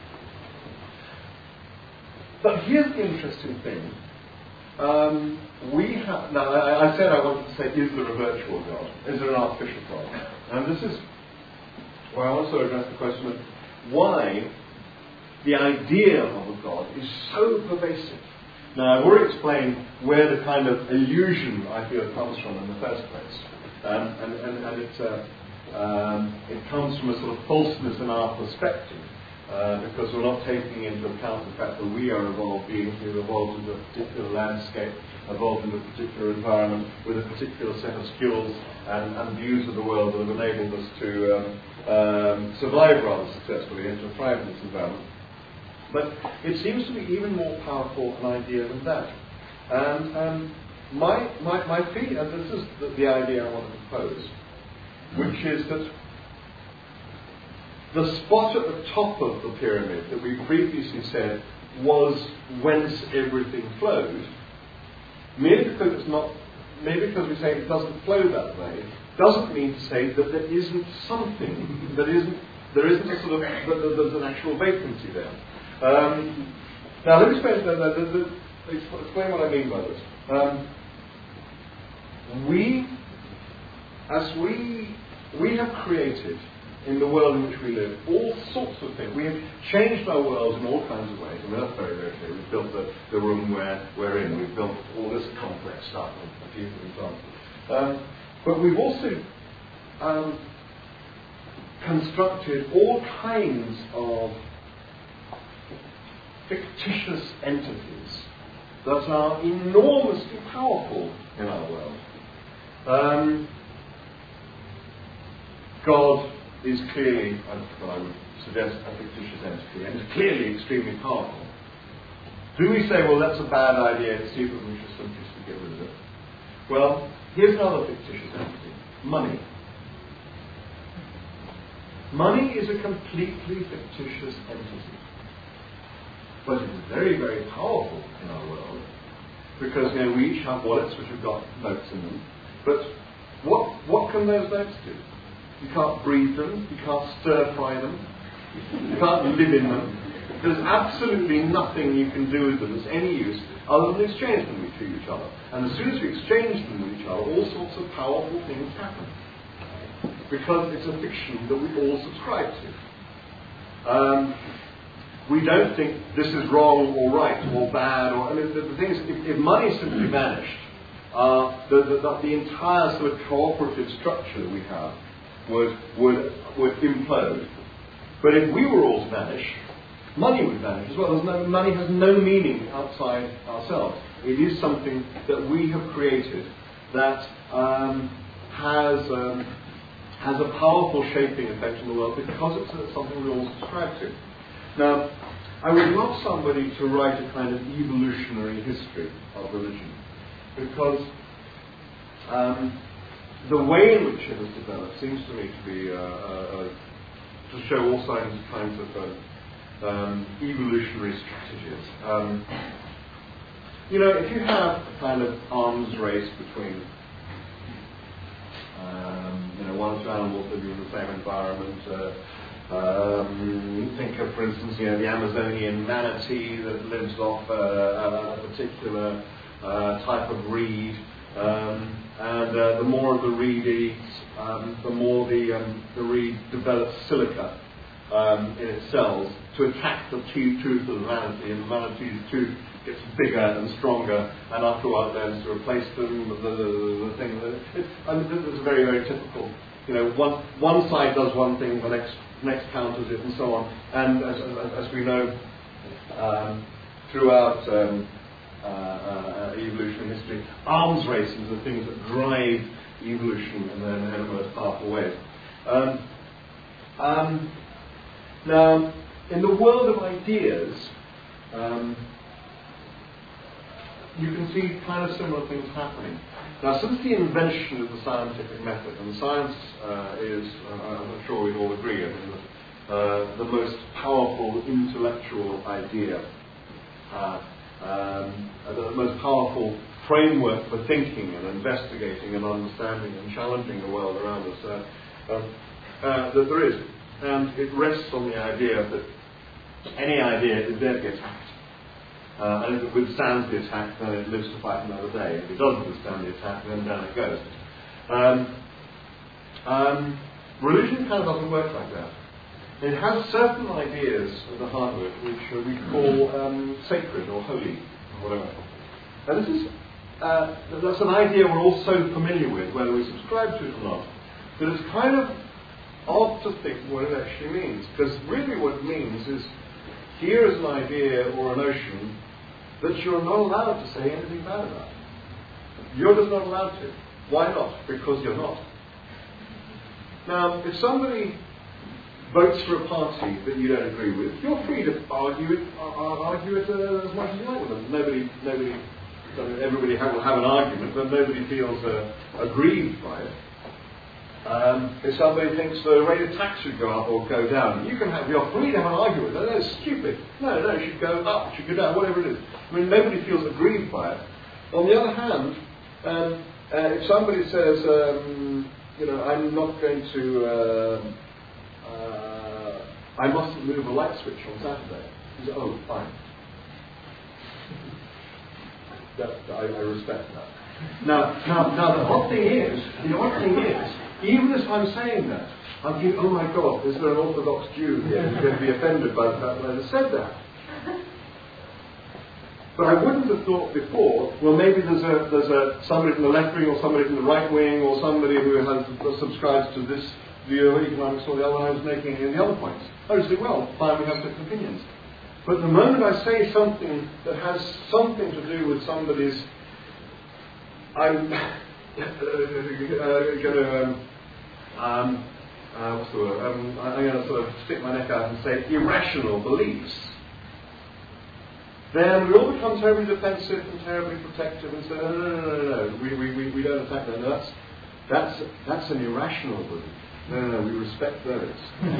But here's the interesting thing. Um, we have, now I, I said I wanted to say, is there a virtual God? Is there an artificial God? And this is where I also address the question of why the idea of a God is so pervasive. Now, I've already explained where the kind of illusion, I feel, comes from in the first place. Um, and and, and it, uh, um, it comes from a sort of falseness in our perspective, uh, because we're not taking into account the fact that we are evolved beings. We've evolved into a particular landscape, evolved into a particular environment, with a particular set of skills and, and views of the world that have enabled us to um, um, survive rather successfully and to thrive in this environment. But it seems to be even more powerful an idea than that. And um, my, my, my feeling, and this is the, the idea I want to propose, which is that the spot at the top of the pyramid that we previously said was whence everything flowed, merely because it's not, merely because we say it doesn't flow that way, doesn't mean to say that there isn't something, that isn't, there isn't a sort of, that there's an actual vacancy there. Um, now, let me explain, uh, the, the, the, explain what I mean by this. Um, we, as we, we have created in the world in which we live, all sorts of things. We have changed our world in all kinds of ways. I mean, that's very, very clear. We've built the, the room where we're in. We've built all this complex stuff, and a few examples. Um, but we've also um, constructed all kinds of fictitious entities that are enormously powerful in our world. Um, God is clearly, well, I would suggest, a fictitious entity, and is clearly extremely powerful. Do we say, well, that's a bad idea, it's stupid, we should simply just get rid of it? Well, here's another fictitious entity, money. Money is a completely fictitious entity. But it's very, very powerful in our world, because you know, we each have wallets which have got notes in them. But what, what can those notes do? You can't breathe them, you can't stir-fry them, you can't live in them. There's absolutely nothing you can do with them that's any use other than exchange them with each other. And as soon as we exchange them with each other, all sorts of powerful things happen. Because it's a fiction that we all subscribe to. Um, we don't think this is wrong or right or bad. Or I mean, the, the thing is, if, if money simply vanished, uh, the, the, the entire sort of cooperative structure that we have would, would, would implode. But if we were all to vanish, money would vanish as well. There's no, money has no meaning outside ourselves. It is something that we have created that um, has um, has a powerful shaping effect on the world because it's something we all subscribe to. Now, I would love somebody to write a kind of evolutionary history of religion, because um, the way in which it has developed seems to me to be uh, uh, to show all signs of kinds of uh, um, evolutionary strategies. Um, you know, if you have a kind of arms race between um, you know, one or two animals living in the same environment. Uh, Um, think of, for instance, you know, the Amazonian manatee that lives off uh, a particular uh, type of reed, um, and uh, the more of the reed it eats, um, the more the, um, the reed develops silica um, in its cells to attack the tooth of the manatee, and the manatee's tooth gets bigger and stronger, and after a while it learns to replace them. The, the, the, the thing, it's, I mean, this is very, very typical. You know, one one side does one thing, the next next counters it, and so on. And as, as, as we know, um, throughout um, uh, uh, evolutionary history, arms races are things that drive evolution in the, in the most powerful ways. Um, um, now, in the world of ideas, um, you can see kind of similar things happening. Now, since the invention of the scientific method, and science uh, is, uh, I'm sure we'd all agree, I mean, uh, the most powerful intellectual idea, uh, um, the most powerful framework for thinking and investigating and understanding and challenging the world around us uh, uh, uh, that there is. And it rests on the idea that any idea is there to get attacked. Uh, and if it withstands the attack, then it lives to fight another day. If it doesn't withstand the attack, then down it goes. Um, um, religion kind of doesn't work like that. It has certain ideas at the heart of it which uh, we call um, sacred or holy, or whatever. And this is uh, that's an idea we're all so familiar with, whether we subscribe to it or not, that it's kind of odd to think what it actually means. Because really what it means is, here is an idea or a notion that you're not allowed to say anything bad about. You're just not allowed to. Why not? Because you're not. Now, if somebody votes for a party that you don't agree with, you're free to argue it, uh, argue it uh, as much as you like with them. Nobody, nobody, everybody will have an argument, but nobody feels uh, aggrieved by it. Um, if somebody thinks the rate of tax should go up or go down, you can have, you're free to have an argument. No, that's stupid. No, no, it should go up, it should go down, whatever it is. I mean, nobody feels aggrieved by it. On the other hand, um, uh, if somebody says, um, you know, I'm not going to, uh, uh, I mustn't move a light switch on Saturday, you say, oh, fine. that, I, I respect that. Now, now, now, the odd thing is, the odd thing is, even as I'm saying that, I'm thinking, oh my God, is there an Orthodox Jew here who's going to be offended by the fact that I just said that? But I wouldn't have thought before, well, maybe there's a there's a somebody from the left wing or somebody from the right wing or somebody who has subscribes to this view of economics or the other one I was making in the other points. I would say, well, fine, we have different opinions. But the moment I say something that has something to do with somebody's, I'm uh, going to, um, um, uh, what's the word? Um, I'm going to sort of stick my neck out and say irrational beliefs. Then we all become terribly defensive and terribly protective and say, no, no, no, no, no, we, we, we, we don't attack that. No, that's, that's, that's an irrational belief. No, no, no, we respect those.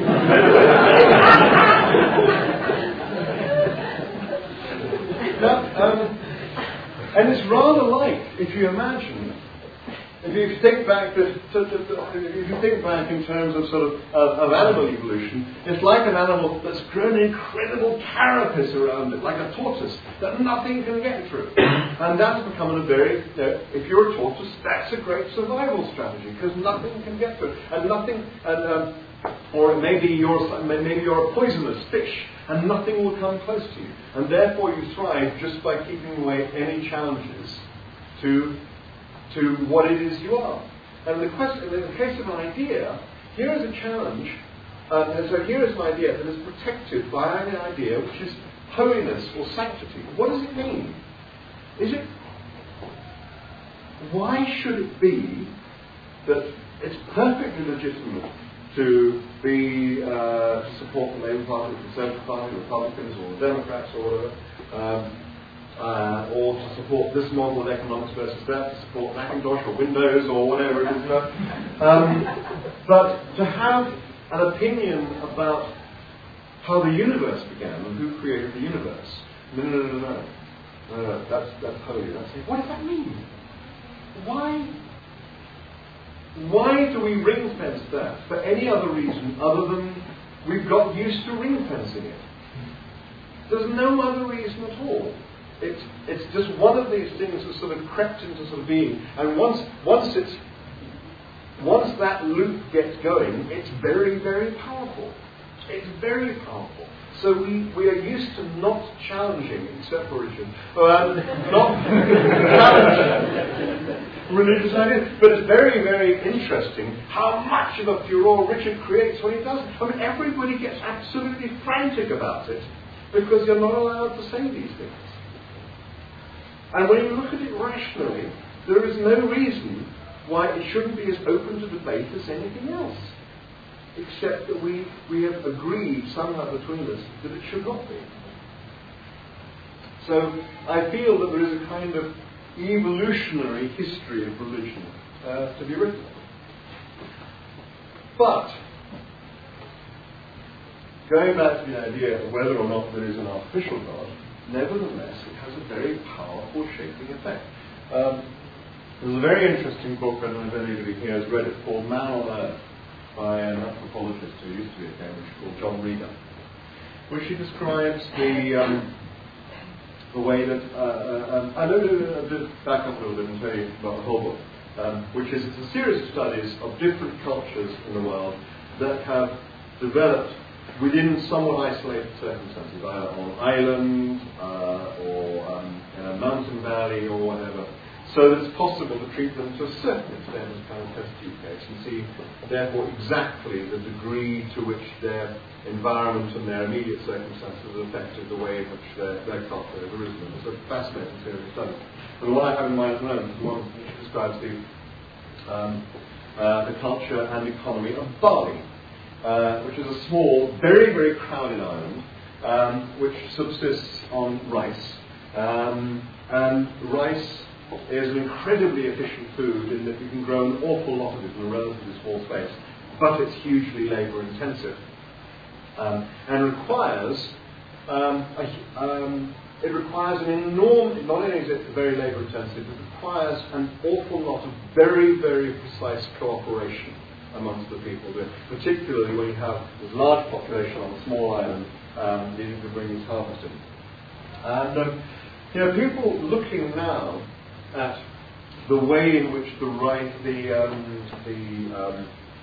now, um, and it's rather like, if you imagine, if you think back, to, to, to, to, if you think back in terms of sort of, of of animal evolution, it's like an animal that's grown an incredible carapace around it, like a tortoise that nothing can get through, and that's become a very, you know, if you're a tortoise, that's a great survival strategy because nothing can get through, and nothing, and um, or maybe you're maybe you're a poisonous fish, and nothing will come close to you, and therefore you thrive just by keeping away any challenges to. to what it is you are. And the question, in the case of an idea, here is a challenge, uh, and so here is an idea that is protected by an idea which is holiness or sanctity. What does it mean? Is it, why should it be that it's perfectly legitimate to be, uh, to support the Labour Party, the Conservative Party, the Republicans, or the Democrats, or whatever, um, Uh, or to support this model of economics versus that, to support Macintosh or Windows or whatever it is. Um, but to have an opinion about how the universe began and who created the universe, no, no, no, no, no, no, no that's, that's holy. That's it. What does that mean? Why? Why do we ring fence that for any other reason other than we've got used to ring fencing it? There's no other reason at all. It's, it's just one of these things that sort of crept into sort of being, and once once it's once that loop gets going, it's very, very powerful. It's very powerful. So we, we are used to not challenging, except for religion, um, not challenging religious ideas. But it's very, very interesting how much of a furore Richard creates when he does. I mean, everybody gets absolutely frantic about it because you're not allowed to say these things. And when you look at it rationally, there is no reason why it shouldn't be as open to debate as anything else. Except that we, we have agreed somehow between us that it should not be. So I feel that there is a kind of evolutionary history of religion uh, to be written. But, going back to the idea of whether or not there is an artificial God, nevertheless, it has a very powerful shaping effect. Um, there's a very interesting book, I don't know if anybody here has read it, called Man on Earth, by an anthropologist who used to be at Cambridge, called John Regan, which he describes the um, the way that, uh, uh, um, I know to just back up a little bit and tell you about the whole book, um, which is it's a series of studies of different cultures in the world that have developed within somewhat isolated circumstances, either on an island uh, or um, in a mountain valley or whatever, so that it's possible to treat them to a certain extent as kind of test tube case and see, therefore, exactly the degree to which their environment and their immediate circumstances have affected the way in which their, their culture has arisen. It's a fascinating series of studies. And the one I have in mind at the moment is the one which describes the, um, uh, the culture and economy of Bali. Uh, which is a small, very, very crowded island, um, which subsists on rice. Um, and rice is an incredibly efficient food in that you can grow an awful lot of it in a relatively small space, but it's hugely labour intensive. Um, and requires, um, a, um, it requires an enormous, not only is it very labour intensive, it requires an awful lot of very, very precise cooperation amongst the people, particularly when you have a large population on a small island um, needing to bring this harvest in. And um, you know, people looking now at the way in which the rice, the um, the, um,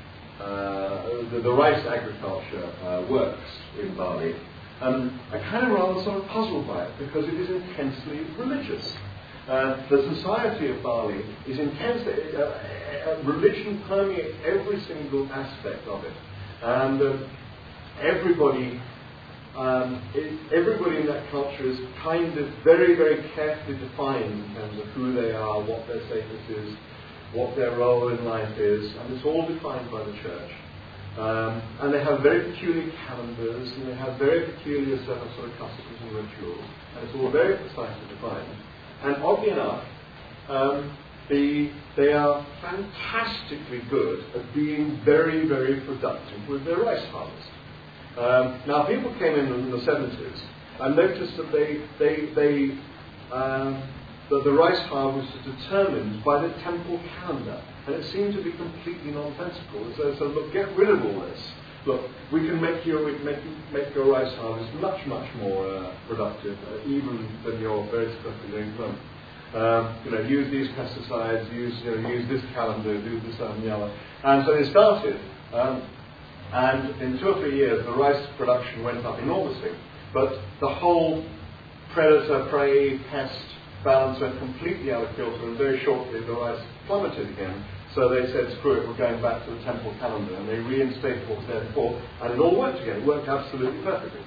uh, the the rice agriculture uh, works in Bali, um, I'm kind of rather sort of puzzled by it because it is intensely religious. Uh, the society of Bali is intensely uh, uh, religion permeates every single aspect of it, and uh, everybody. Um, it, everybody in that culture is kind of very, very carefully defined in terms of who they are, what their status is, what their role in life is, and it's all defined by the church. Um, and they have very peculiar calendars, and they have very peculiar set of sort of customs and rituals, and it's all very precisely defined. And oddly enough, um, the, they are fantastically good at being very, very productive with their rice harvest. Um, now, people came in in the seventies and noticed that they, they, they, um, that the rice harvest is determined by the temple calendar, and it seemed to be completely nonsensical. So, so look, get rid of all this. Look, we can make your we can make, make your rice harvest much, much more uh, productive, uh, even than you're very successfully doing at the moment. Um, you know, use these pesticides, use you know, use this calendar, do this, that, and the other. And so they started. Um, And in two or three years, the rice production went up enormously. But the whole predator-prey pest balance went completely out of kilter, and very shortly the rice plummeted again. So they said, screw it, we're going back to the temple calendar. And they reinstated what was there before, and it all worked again. It worked absolutely perfectly.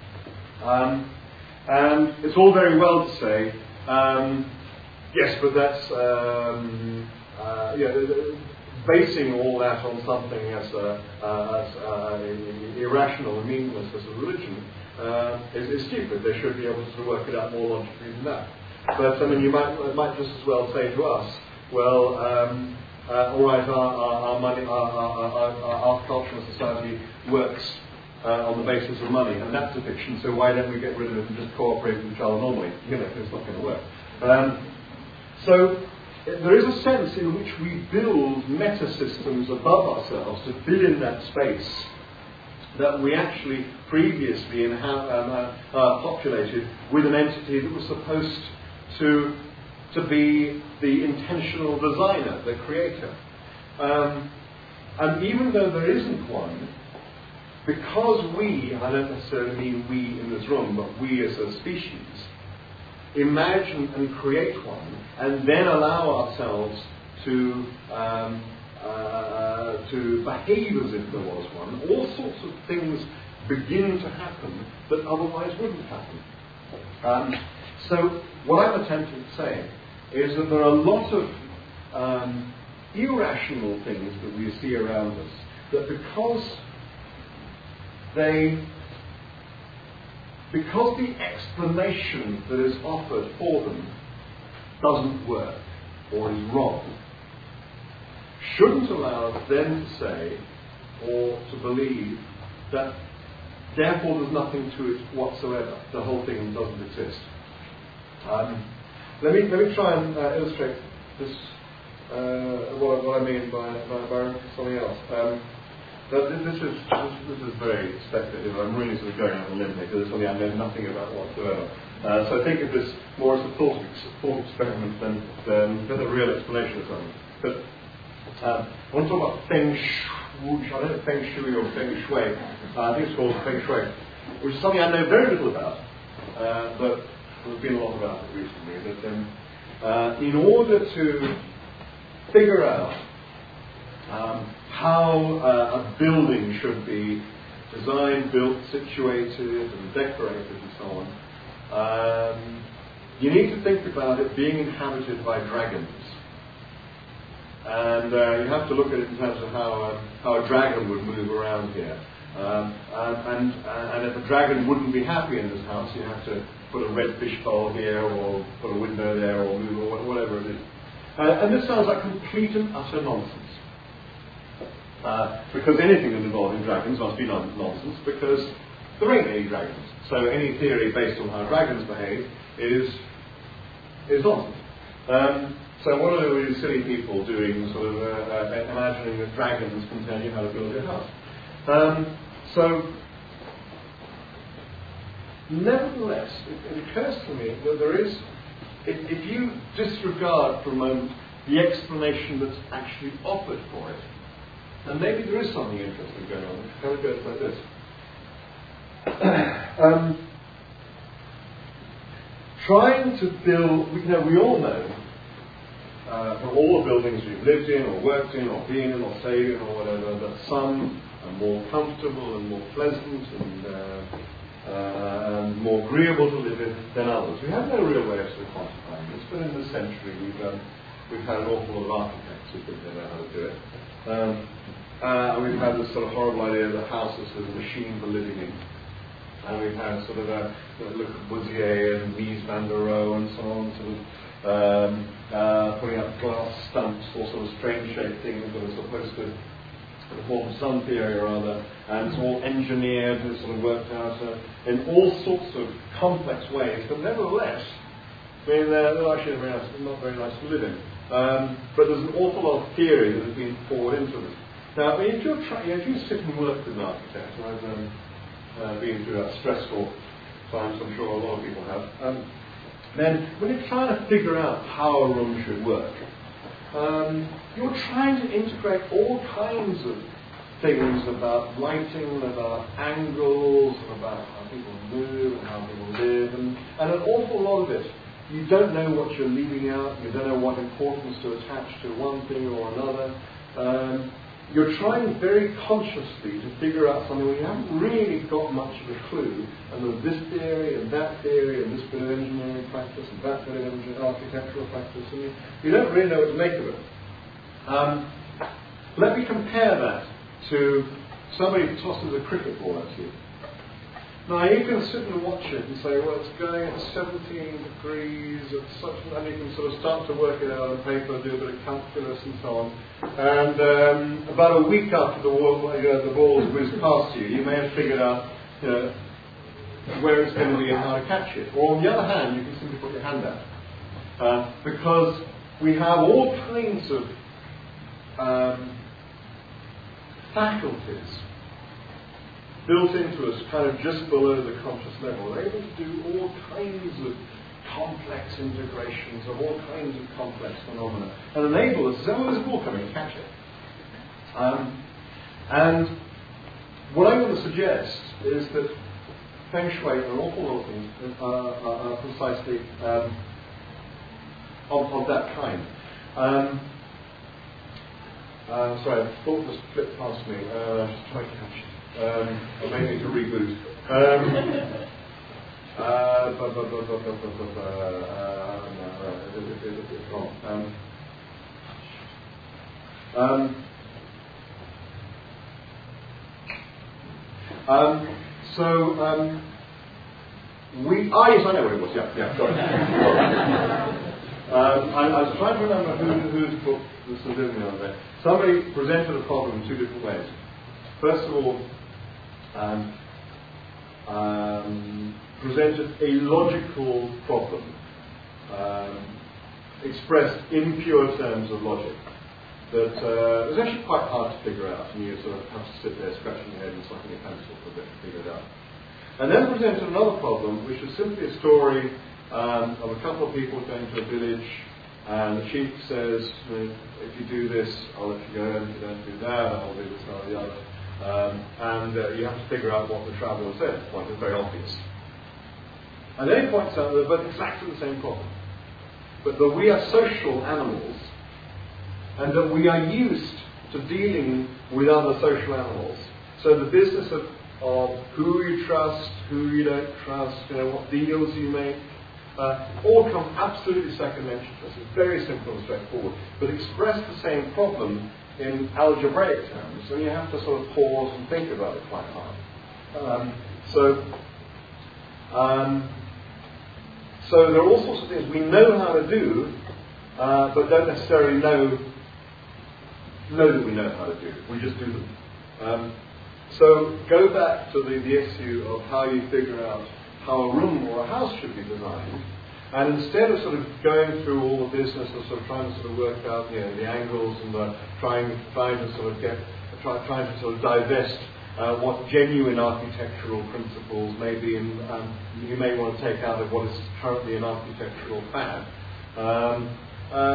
Um, and it's all very well to say, um, yes, but that's... Um, uh, yeah, basing all that on something as, uh, uh, as uh, irrational and meaningless as a religion uh, is, is stupid. They should be able to work it out more logically than that. But I mean, you might might just as well say to us, well, um, uh, all right, our, our, our money, our, our, our, our cultural society works uh, on the basis of money, and that's a fiction. So why don't we get rid of it and just cooperate with each other normally? You know, it's not going to work. Um, so. There is a sense in which we build meta-systems above ourselves to fill in that space that we actually previously inha- um, uh, uh, populated with an entity that was supposed to, to be the intentional designer, the creator. Um, and even though there isn't one, because we, I don't necessarily mean we in this room, but we as a species, imagine and create one, and then allow ourselves to um, uh, to behave as if there was one, all sorts of things begin to happen that otherwise wouldn't happen. Um, so what I'm attempting to say is that there are a lot of um, irrational things that we see around us that because they Because the explanation that is offered for them doesn't work or is wrong, shouldn't allow us then to say or to believe that therefore there's nothing to it whatsoever. The whole thing doesn't exist. Um, let me let me try and uh, illustrate this. Uh, what, what I mean by by, by something else. Um, But this is this is very speculative. I'm really sort of going out on a limb here because it's something I know nothing about whatsoever. Uh, so I think of this more as a thought, thought experiment than, than than a real explanation of something. But um, I want to talk about Feng Shui. I don't know Feng Shui or Feng Shui. Uh, I think it's called Feng Shui, which is something I know very little about, uh, but there's been a lot about it recently. But um, uh, in order to figure out Um, how uh, a building should be designed, built, situated, and decorated, and so on, um, you need to think about it being inhabited by dragons. And uh, you have to look at it in terms of how, uh, how a dragon would move around here. Um, and, and, uh, and if a dragon wouldn't be happy in this house, you have to put a red fish bowl here, or put a window there, or move, or whatever it is. Uh, and this sounds like complete and utter nonsense. Uh, because anything that involves dragons must be non- nonsense, because there ain't any dragons. So any theory based on how dragons behave is is nonsense. Um, so what are these silly people doing, sort of uh, uh, imagining that dragons can tell you how to build your house? Um, so, nevertheless, it, it occurs to me that there is, if, if you disregard for a moment the explanation that's actually offered for it. And maybe there is something interesting going on. It kind of goes like this. um, trying to build, you know, we all know, uh, from all the buildings we've lived in, or worked in, or been in, or stayed in, or whatever, that some are more comfortable and more pleasant and, uh, uh, and more agreeable to live in than others. We have no real way of sort of quantifying this, but in this century we've, um, we've had an awful lot of architects who think they know how to do it. Um, uh, and we've had this sort of horrible idea that houses as a machine for living in. And we've had sort of a, a look at Corbusier and Mies van der Rohe and so on, sort of um, uh, putting up glass stumps or sort of strange shaped things that are supposed to form some theory or other, and it's all engineered and sort of worked out uh, in all sorts of complex ways, but nevertheless, I mean, they're, they're actually very nice, not very nice to live in. Um, but there's an awful lot of theory that has been poured into them. Now, I mean, if you're trying, you know, if you sit and work with an architect, and I've um, uh, been through that stressful times, I'm sure a lot of people have, um, then when you're trying to figure out how a room should work, um, you're trying to integrate all kinds of things about lighting, about angles, and about how people move and how people live, and, and an awful lot of it. You don't know what you're leaving out, you don't know what importance to attach to one thing or another. Um, you're trying very consciously to figure out something where you haven't really got much of a clue, and there's this theory and that theory and this bit of engineering practice and that bit of engineering, architectural practice, and you, you don't really know what to make of it. Um, let me compare that to somebody who tosses a cricket ball at you. Now you can sit and watch it and say, well, it's going at seventeen degrees at such, and you can sort of start to work it out on paper, do a bit of calculus and so on. And um, about a week after the, ball, you know, the ball's whizzed past you, you may have figured out, you know, where it's going to be and how to catch it. Or on the other hand, you can simply put your hand out. Uh, because we have all kinds of um, faculties built into us, kind of just below the conscious level. We're able to do all kinds of complex integrations of all kinds of complex phenomena and enable us to say, oh, there's a ball coming, catch it. Um, and what I'm going to suggest is that Feng Shui and an awful lot of things are, are, are precisely um, of, of that kind. Um, uh, sorry, the thought just flipped past me. Uh, just try to catch it. Um, I may need to reboot. Um, uh, bu- bu- bu- bu- bu- bu- bu- bu- uh, no, it- it- it- it's wrong. Um, um, um, so, um, we, ah, yes, I know what it was, yeah, yeah, sorry. um, I, I was trying to remember who, whose book this was in the other day. Somebody presented a problem in two different ways. First of all, Um, um, presented a logical problem um, expressed in pure terms of logic that uh, was actually quite hard to figure out, and you sort of have to sit there scratching your head and sucking your pencil for a bit to figure it out. And then presented another problem, which was simply a story um, of a couple of people going to a village, and the chief says, if you do this, I'll let you go, and if you don't do that, I'll do this, or the other. Um, and uh, you have to figure out what the traveller said. The point is very obvious. And then he points out that but exactly the same problem. But that we are social animals, and that we are used to dealing with other social animals. So the business of, of who you trust, who you don't trust, you know, what deals you make, uh, all come absolutely second nature to us. It's very simple and straightforward, but express the same problem in algebraic terms, so you have to sort of pause and think about it quite hard. Um, so, um, so there are all sorts of things we know how to do, uh, but don't necessarily know know that we know how to do. We just do them. Um, so go back to the, the issue of how you figure out how a room or a house should be designed. And instead of sort of going through all the business of sort of trying to sort of work out, you know, the angles and the trying trying to sort of get try, trying to sort of divest uh, what genuine architectural principles may be, in, um, you may want to take out of what is currently an architectural fad. Um, uh,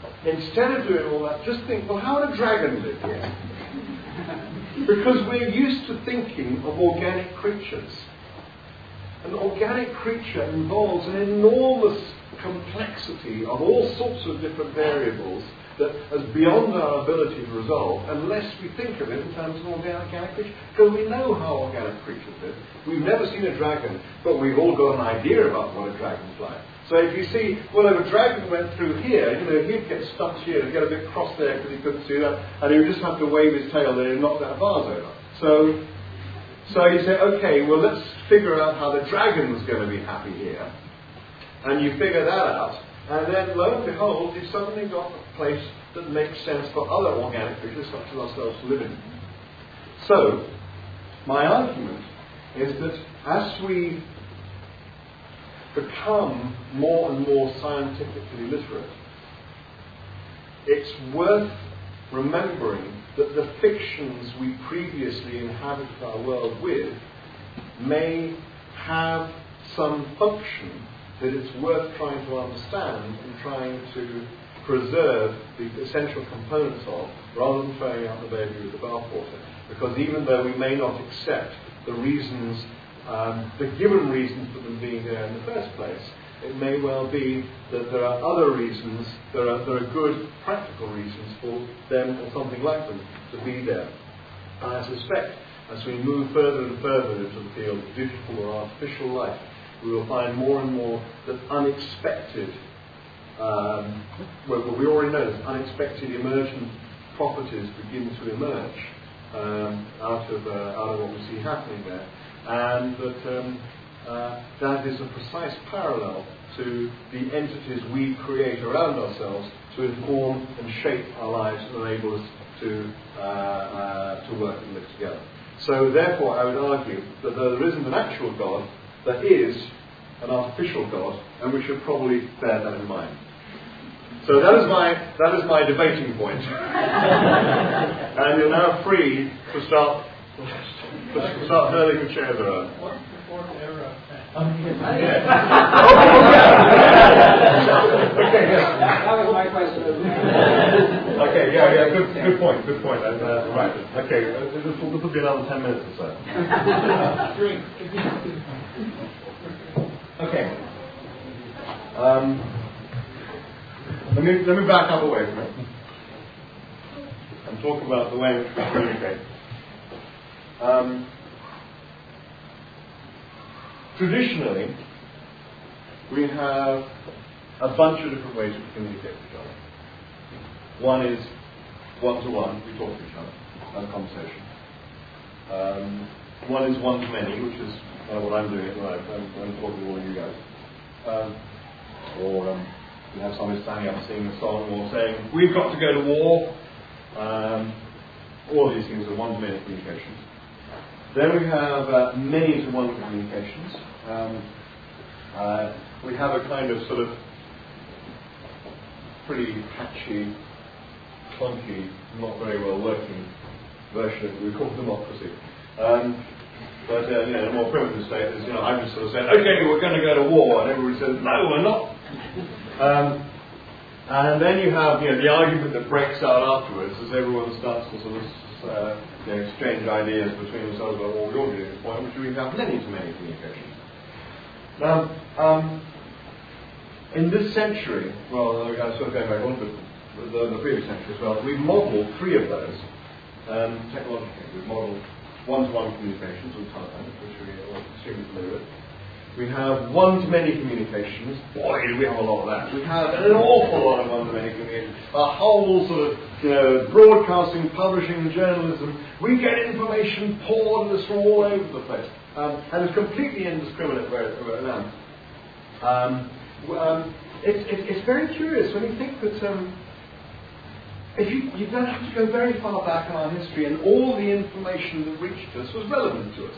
instead of doing all that, just think, well, how would a dragon live here? Because we're used to thinking of organic creatures. An organic creature involves an enormous complexity of all sorts of different variables that is beyond our ability to resolve unless we think of it in terms of organic, organic creatures. Because we know how organic creatures live. We've never seen a dragon, but we've all got an idea about what a dragon's like. So if you see, well, if a dragon went through here, you know, he'd get stuck here, he'd get a bit cross there because he couldn't see that, and he would just have to wave his tail there and knock that vase over. So, so you say, okay, well, let's figure out how the dragon's going to be happy here. And you figure that out, and then, lo and behold, you've suddenly got a place that makes sense for other organic creatures such as ourselves to live in. So, my argument is that as we become more and more scientifically literate, it's worth remembering that the fictions we previously inhabited our world with may have some function that it's worth trying to understand and trying to preserve the essential components of, rather than throwing out the baby with the bathwater. Because even though we may not accept the reasons, um, the given reasons for them being there in the first place, it may well be that there are other reasons, there are, there are good practical reasons for them or something like them to be there. And I suspect as we move further and further into the field of digital or artificial life, we will find more and more that unexpected, um, well, we already know that unexpected emergent properties begin to emerge um, out of uh, out of what we see happening there, and that um, uh, that is a precise parallel to the entities we create around ourselves to inform and shape our lives and enable us to uh, uh, to work and live together. So therefore, I would argue that though there isn't an actual God, there is an artificial God, and we should probably bear that in mind. So that is my that is my debating point. And you're now free to start to start hurling the chairs around. What's the fourth era? Yeah. Okay, yes. That was my question. Okay, yeah, yeah, good, good point, good point. And, uh, right, okay, uh, this, will, this will be another ten minutes or so. Drink. Okay. Um, let me let me back up away from it and talk about the way in which we communicate. Um, traditionally, we have a bunch of different ways to communicate with each other. One is one-to-one, we talk to each other, have a conversation. Um, one is one-to-many, which is uh, what I'm doing at the moment. I'm, I'm talking to all of you guys. Um, or um, we have somebody standing up singing a song or saying, we've got to go to war. Um, all of these things are one-to-many communications. Then we have uh, many-to-one communications. Um, uh, we have a kind of sort of pretty patchy, clunky, not very well working version of what we call democracy. Um, but uh, you know, in a more primitive state is, you know, I just sort of said, okay, we're going to go to war, and everybody says, no, we're not. Um, and then you have, you know, the argument that breaks out afterwards as everyone starts to sort of uh, you know, exchange ideas between themselves about what we ought to do at this point, which we have many to many communications. Now, um, in this century, well, I sort of going back on to the, the previous century as well, we've modelled three of those um, technologically. We've modelled one-to-one communications with telephones, which we are extremely familiar with. We have one-to-many communications. Boy, do we have a lot of that. We have an awful lot of one-to-many communications. A whole sort of, you know, broadcasting, publishing, journalism. We get information poured at us from all over the place. Um, and it's completely indiscriminate where it, where it lands. Um, um, it's, it, it's very curious when you think that um, if you, you don't have to go very far back in our history, and all the information that reached us was relevant to us.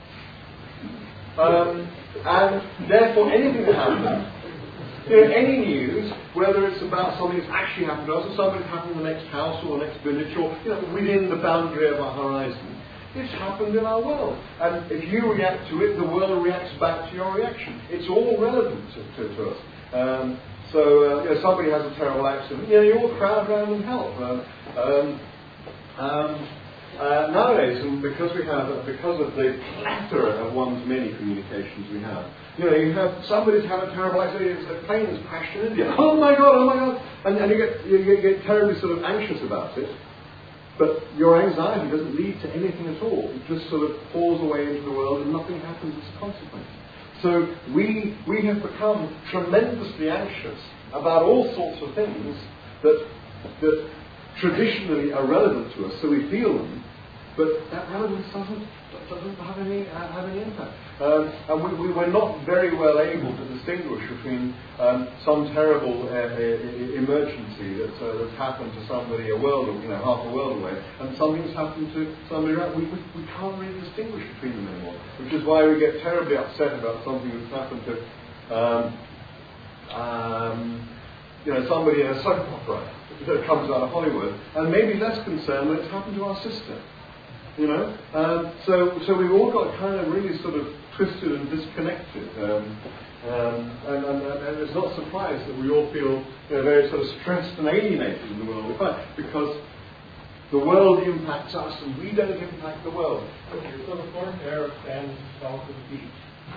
Um, and therefore, anything that happened, you know, any news, whether it's about something that's actually happened to us, or something that's happened in the next house or the next village, or you know, within the boundary of our horizon, it's happened in our world. And if you react to it, the world reacts back to your reaction. It's all relevant to, to, to us. Um, So uh, you know, somebody has a terrible accident, you know, you all crowd around and help. Um, um, um, uh, nowadays, and because we have, uh, because of the plethora of one-to-many communications we have, you know, you have somebody's had a terrible accident, the plane has crashed in India. Oh my God! Oh my God! And, and you get you get, get terribly sort of anxious about it. But your anxiety doesn't lead to anything at all. It just sort of pours away into the world and nothing happens as a consequence. So we we have become tremendously anxious about all sorts of things that that traditionally are relevant to us, so we feel them, but that relevance doesn't doesn't have any uh, have any impact. Um, and we, we we're not very well able to distinguish between um, some terrible uh, uh, emergency that's, uh, that's happened to somebody a world, you know, half a world away, and something's happened to somebody around. We, we we can't really distinguish between them anymore, which is why we get terribly upset about something that's happened to, um, um, you know, somebody in a soap opera that comes out of Hollywood, and maybe less concerned when it's happened to our sister. You know, um, so so we've all got kind of really sort of twisted and disconnected, um, um, and, and, and it's not surprised that we all feel, you know, very sort of stressed and alienated in the world we find, because the world impacts us and we don't impact the world. Okay, so the fourth era stands south of the beach.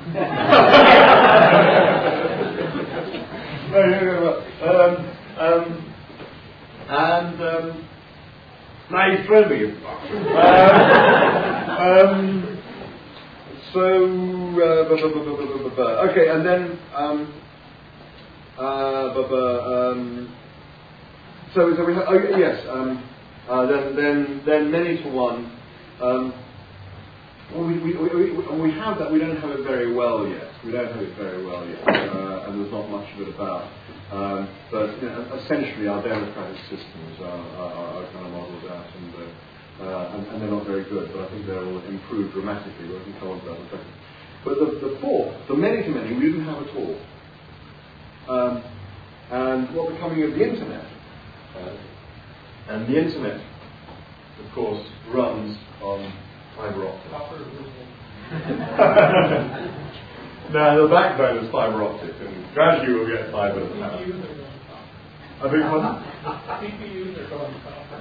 um, um, and um, now you've thrown me. um, um, so, uh, bu- bu- bu- bu- bu- bu- bu- okay, and then, um, uh, bu- bu- um, so, so we have, oh, yes, um, uh, then, then, then many to one. Um, well, we, we, we, we, we have that, we don't have it very well yet. We don't have it very well yet, uh, and there's not much of it about. Um, but you know, essentially, our democratic systems are, are, are kind of modelled out, and, uh, uh, and, and they're not very good. But I think they'll improve dramatically. We can come on to that in a second. But the, the four, the many to many, we didn't have at all. Um, and what becoming of the internet? Uh, and the internet, of course, runs on fibre optic. Now, the backbone is fibre optic, and gradually we'll get fibre to the power. I beg your pardon? C P Us are going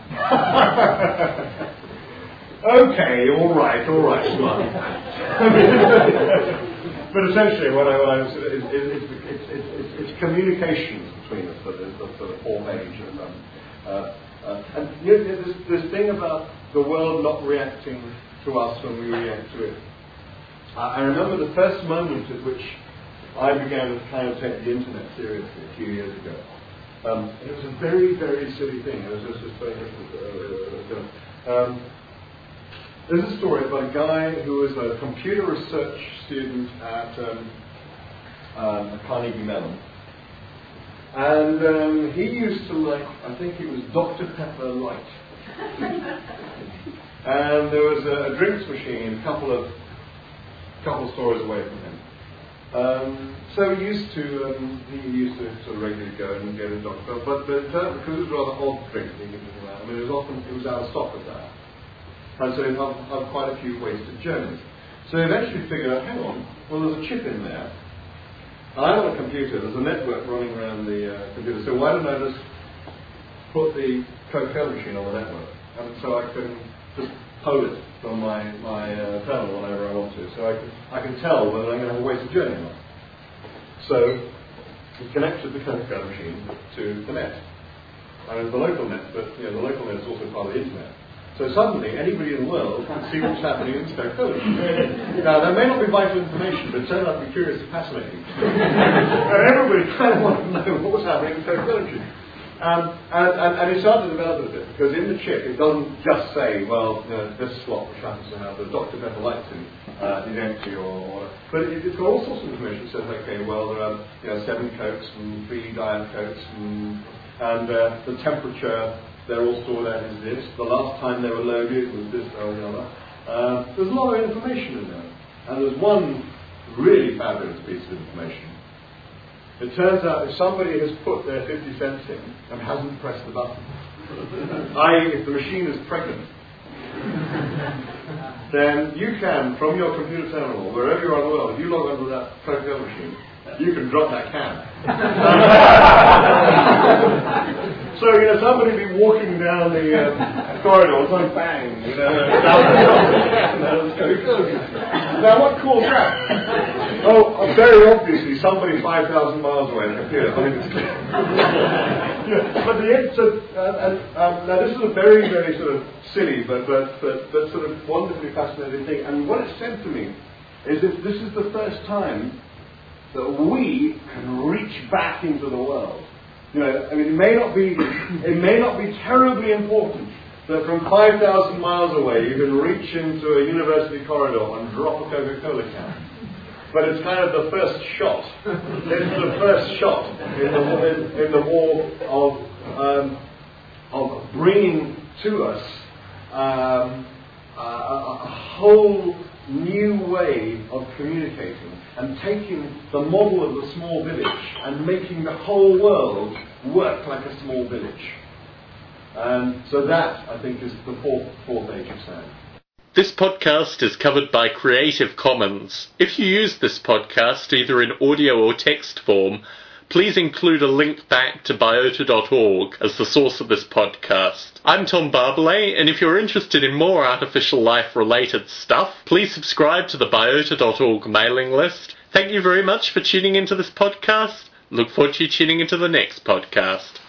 top. Okay, all right, all right. But essentially, what I, what I was, is, is, is, it's, it's, it's, it's communications between us that is the sort of fourth age of them. Uh, uh, and you know, this, this thing about the world not reacting to us when we react to it. I remember the first moment at which I began to kind of take the internet seriously a few years ago. Um, and it was a very, very silly thing. It was just this very different. Uh, um, there's a story about a guy who was a computer research student at um, um, Carnegie Mellon. And um, he used to like, I think it was Doctor Pepper Light. And there was a, a drinks machine a couple of couple of stores away from him. Um, so he used to um, he used to sort of regularly go and get a Doctor Pepper, but, but uh, because it was rather odd drink, I mean, it was often it was out of stock of that, and so he'd have, have quite a few wasted journeys. So he eventually figured out, hang on, well, there's a chip in there. And I'm on a computer. There's a network running around the uh, computer. So why don't I just put the Coca-Cola machine on the network, and so I can just poll it from my, my uh, terminal whenever I want to, so I can, I can tell whether I'm going to have a wasted journey or not. So he connected the Coca-Cola machine to the net. And it's the local net, but you know, the local net is also part of the internet. So suddenly, anybody in the world can see what's happening in the Coca-Cola machine. Now, that may not be vital information, but it turned out to be curious and fascinating. And everybody kind of wanted to know what was happening in the Coca-Cola machine. Um, and, and, and it started to develop a bit, because in the chip it doesn't just say, well, you know, this slot which happens to have the Doctor Pepper Light in uh, is empty, or, or but it, it's got all sorts of information. It says, okay, well, there are you know, seven Cokes and three Diet Cokes, and, and uh, the temperature they're all stored at is this. The last time they were loaded was this, or the other. Uh, there's a lot of information in there, and there's one really fabulous piece of information. It turns out if somebody has put their fifty cents in and hasn't pressed the button, that is, if the machine is pregnant, then you can, from your computer terminal, wherever you are in the world, if you log onto that Coca-Cola machine, you can drop that can. So, you know, somebody be walking down the uh, corridor, it's like bang, you know, down the corridor. Now, what caused that? Oh, very obviously, somebody five thousand miles away in a computer. I mean, it's clear. Yeah, but the end, so, uh, and, um, now this is a very, very sort of silly, but, but, but, but sort of wonderfully fascinating thing. And what it said to me is that this is the first time that we can reach back into the world. You know, I mean, it may not be, it may not be terribly important that from five thousand miles away you can reach into a university corridor and drop a Coca-Cola can. But it's kind of the first shot. It's the first shot in the in, in the war of um, of bringing to us um, a, a whole new way of communicating and taking the model of the small village and making the whole world work like a small village. And so that, I think, is the fourth, fourth age of sound. This podcast is covered by Creative Commons. If you use this podcast either in audio or text form, please include a link back to biota dot org as the source of this podcast. I'm Tom Barbalet, and if you're interested in more artificial life related stuff, please subscribe to the biota dot org mailing list. Thank you very much for tuning into this podcast. Look forward to you tuning into the next podcast.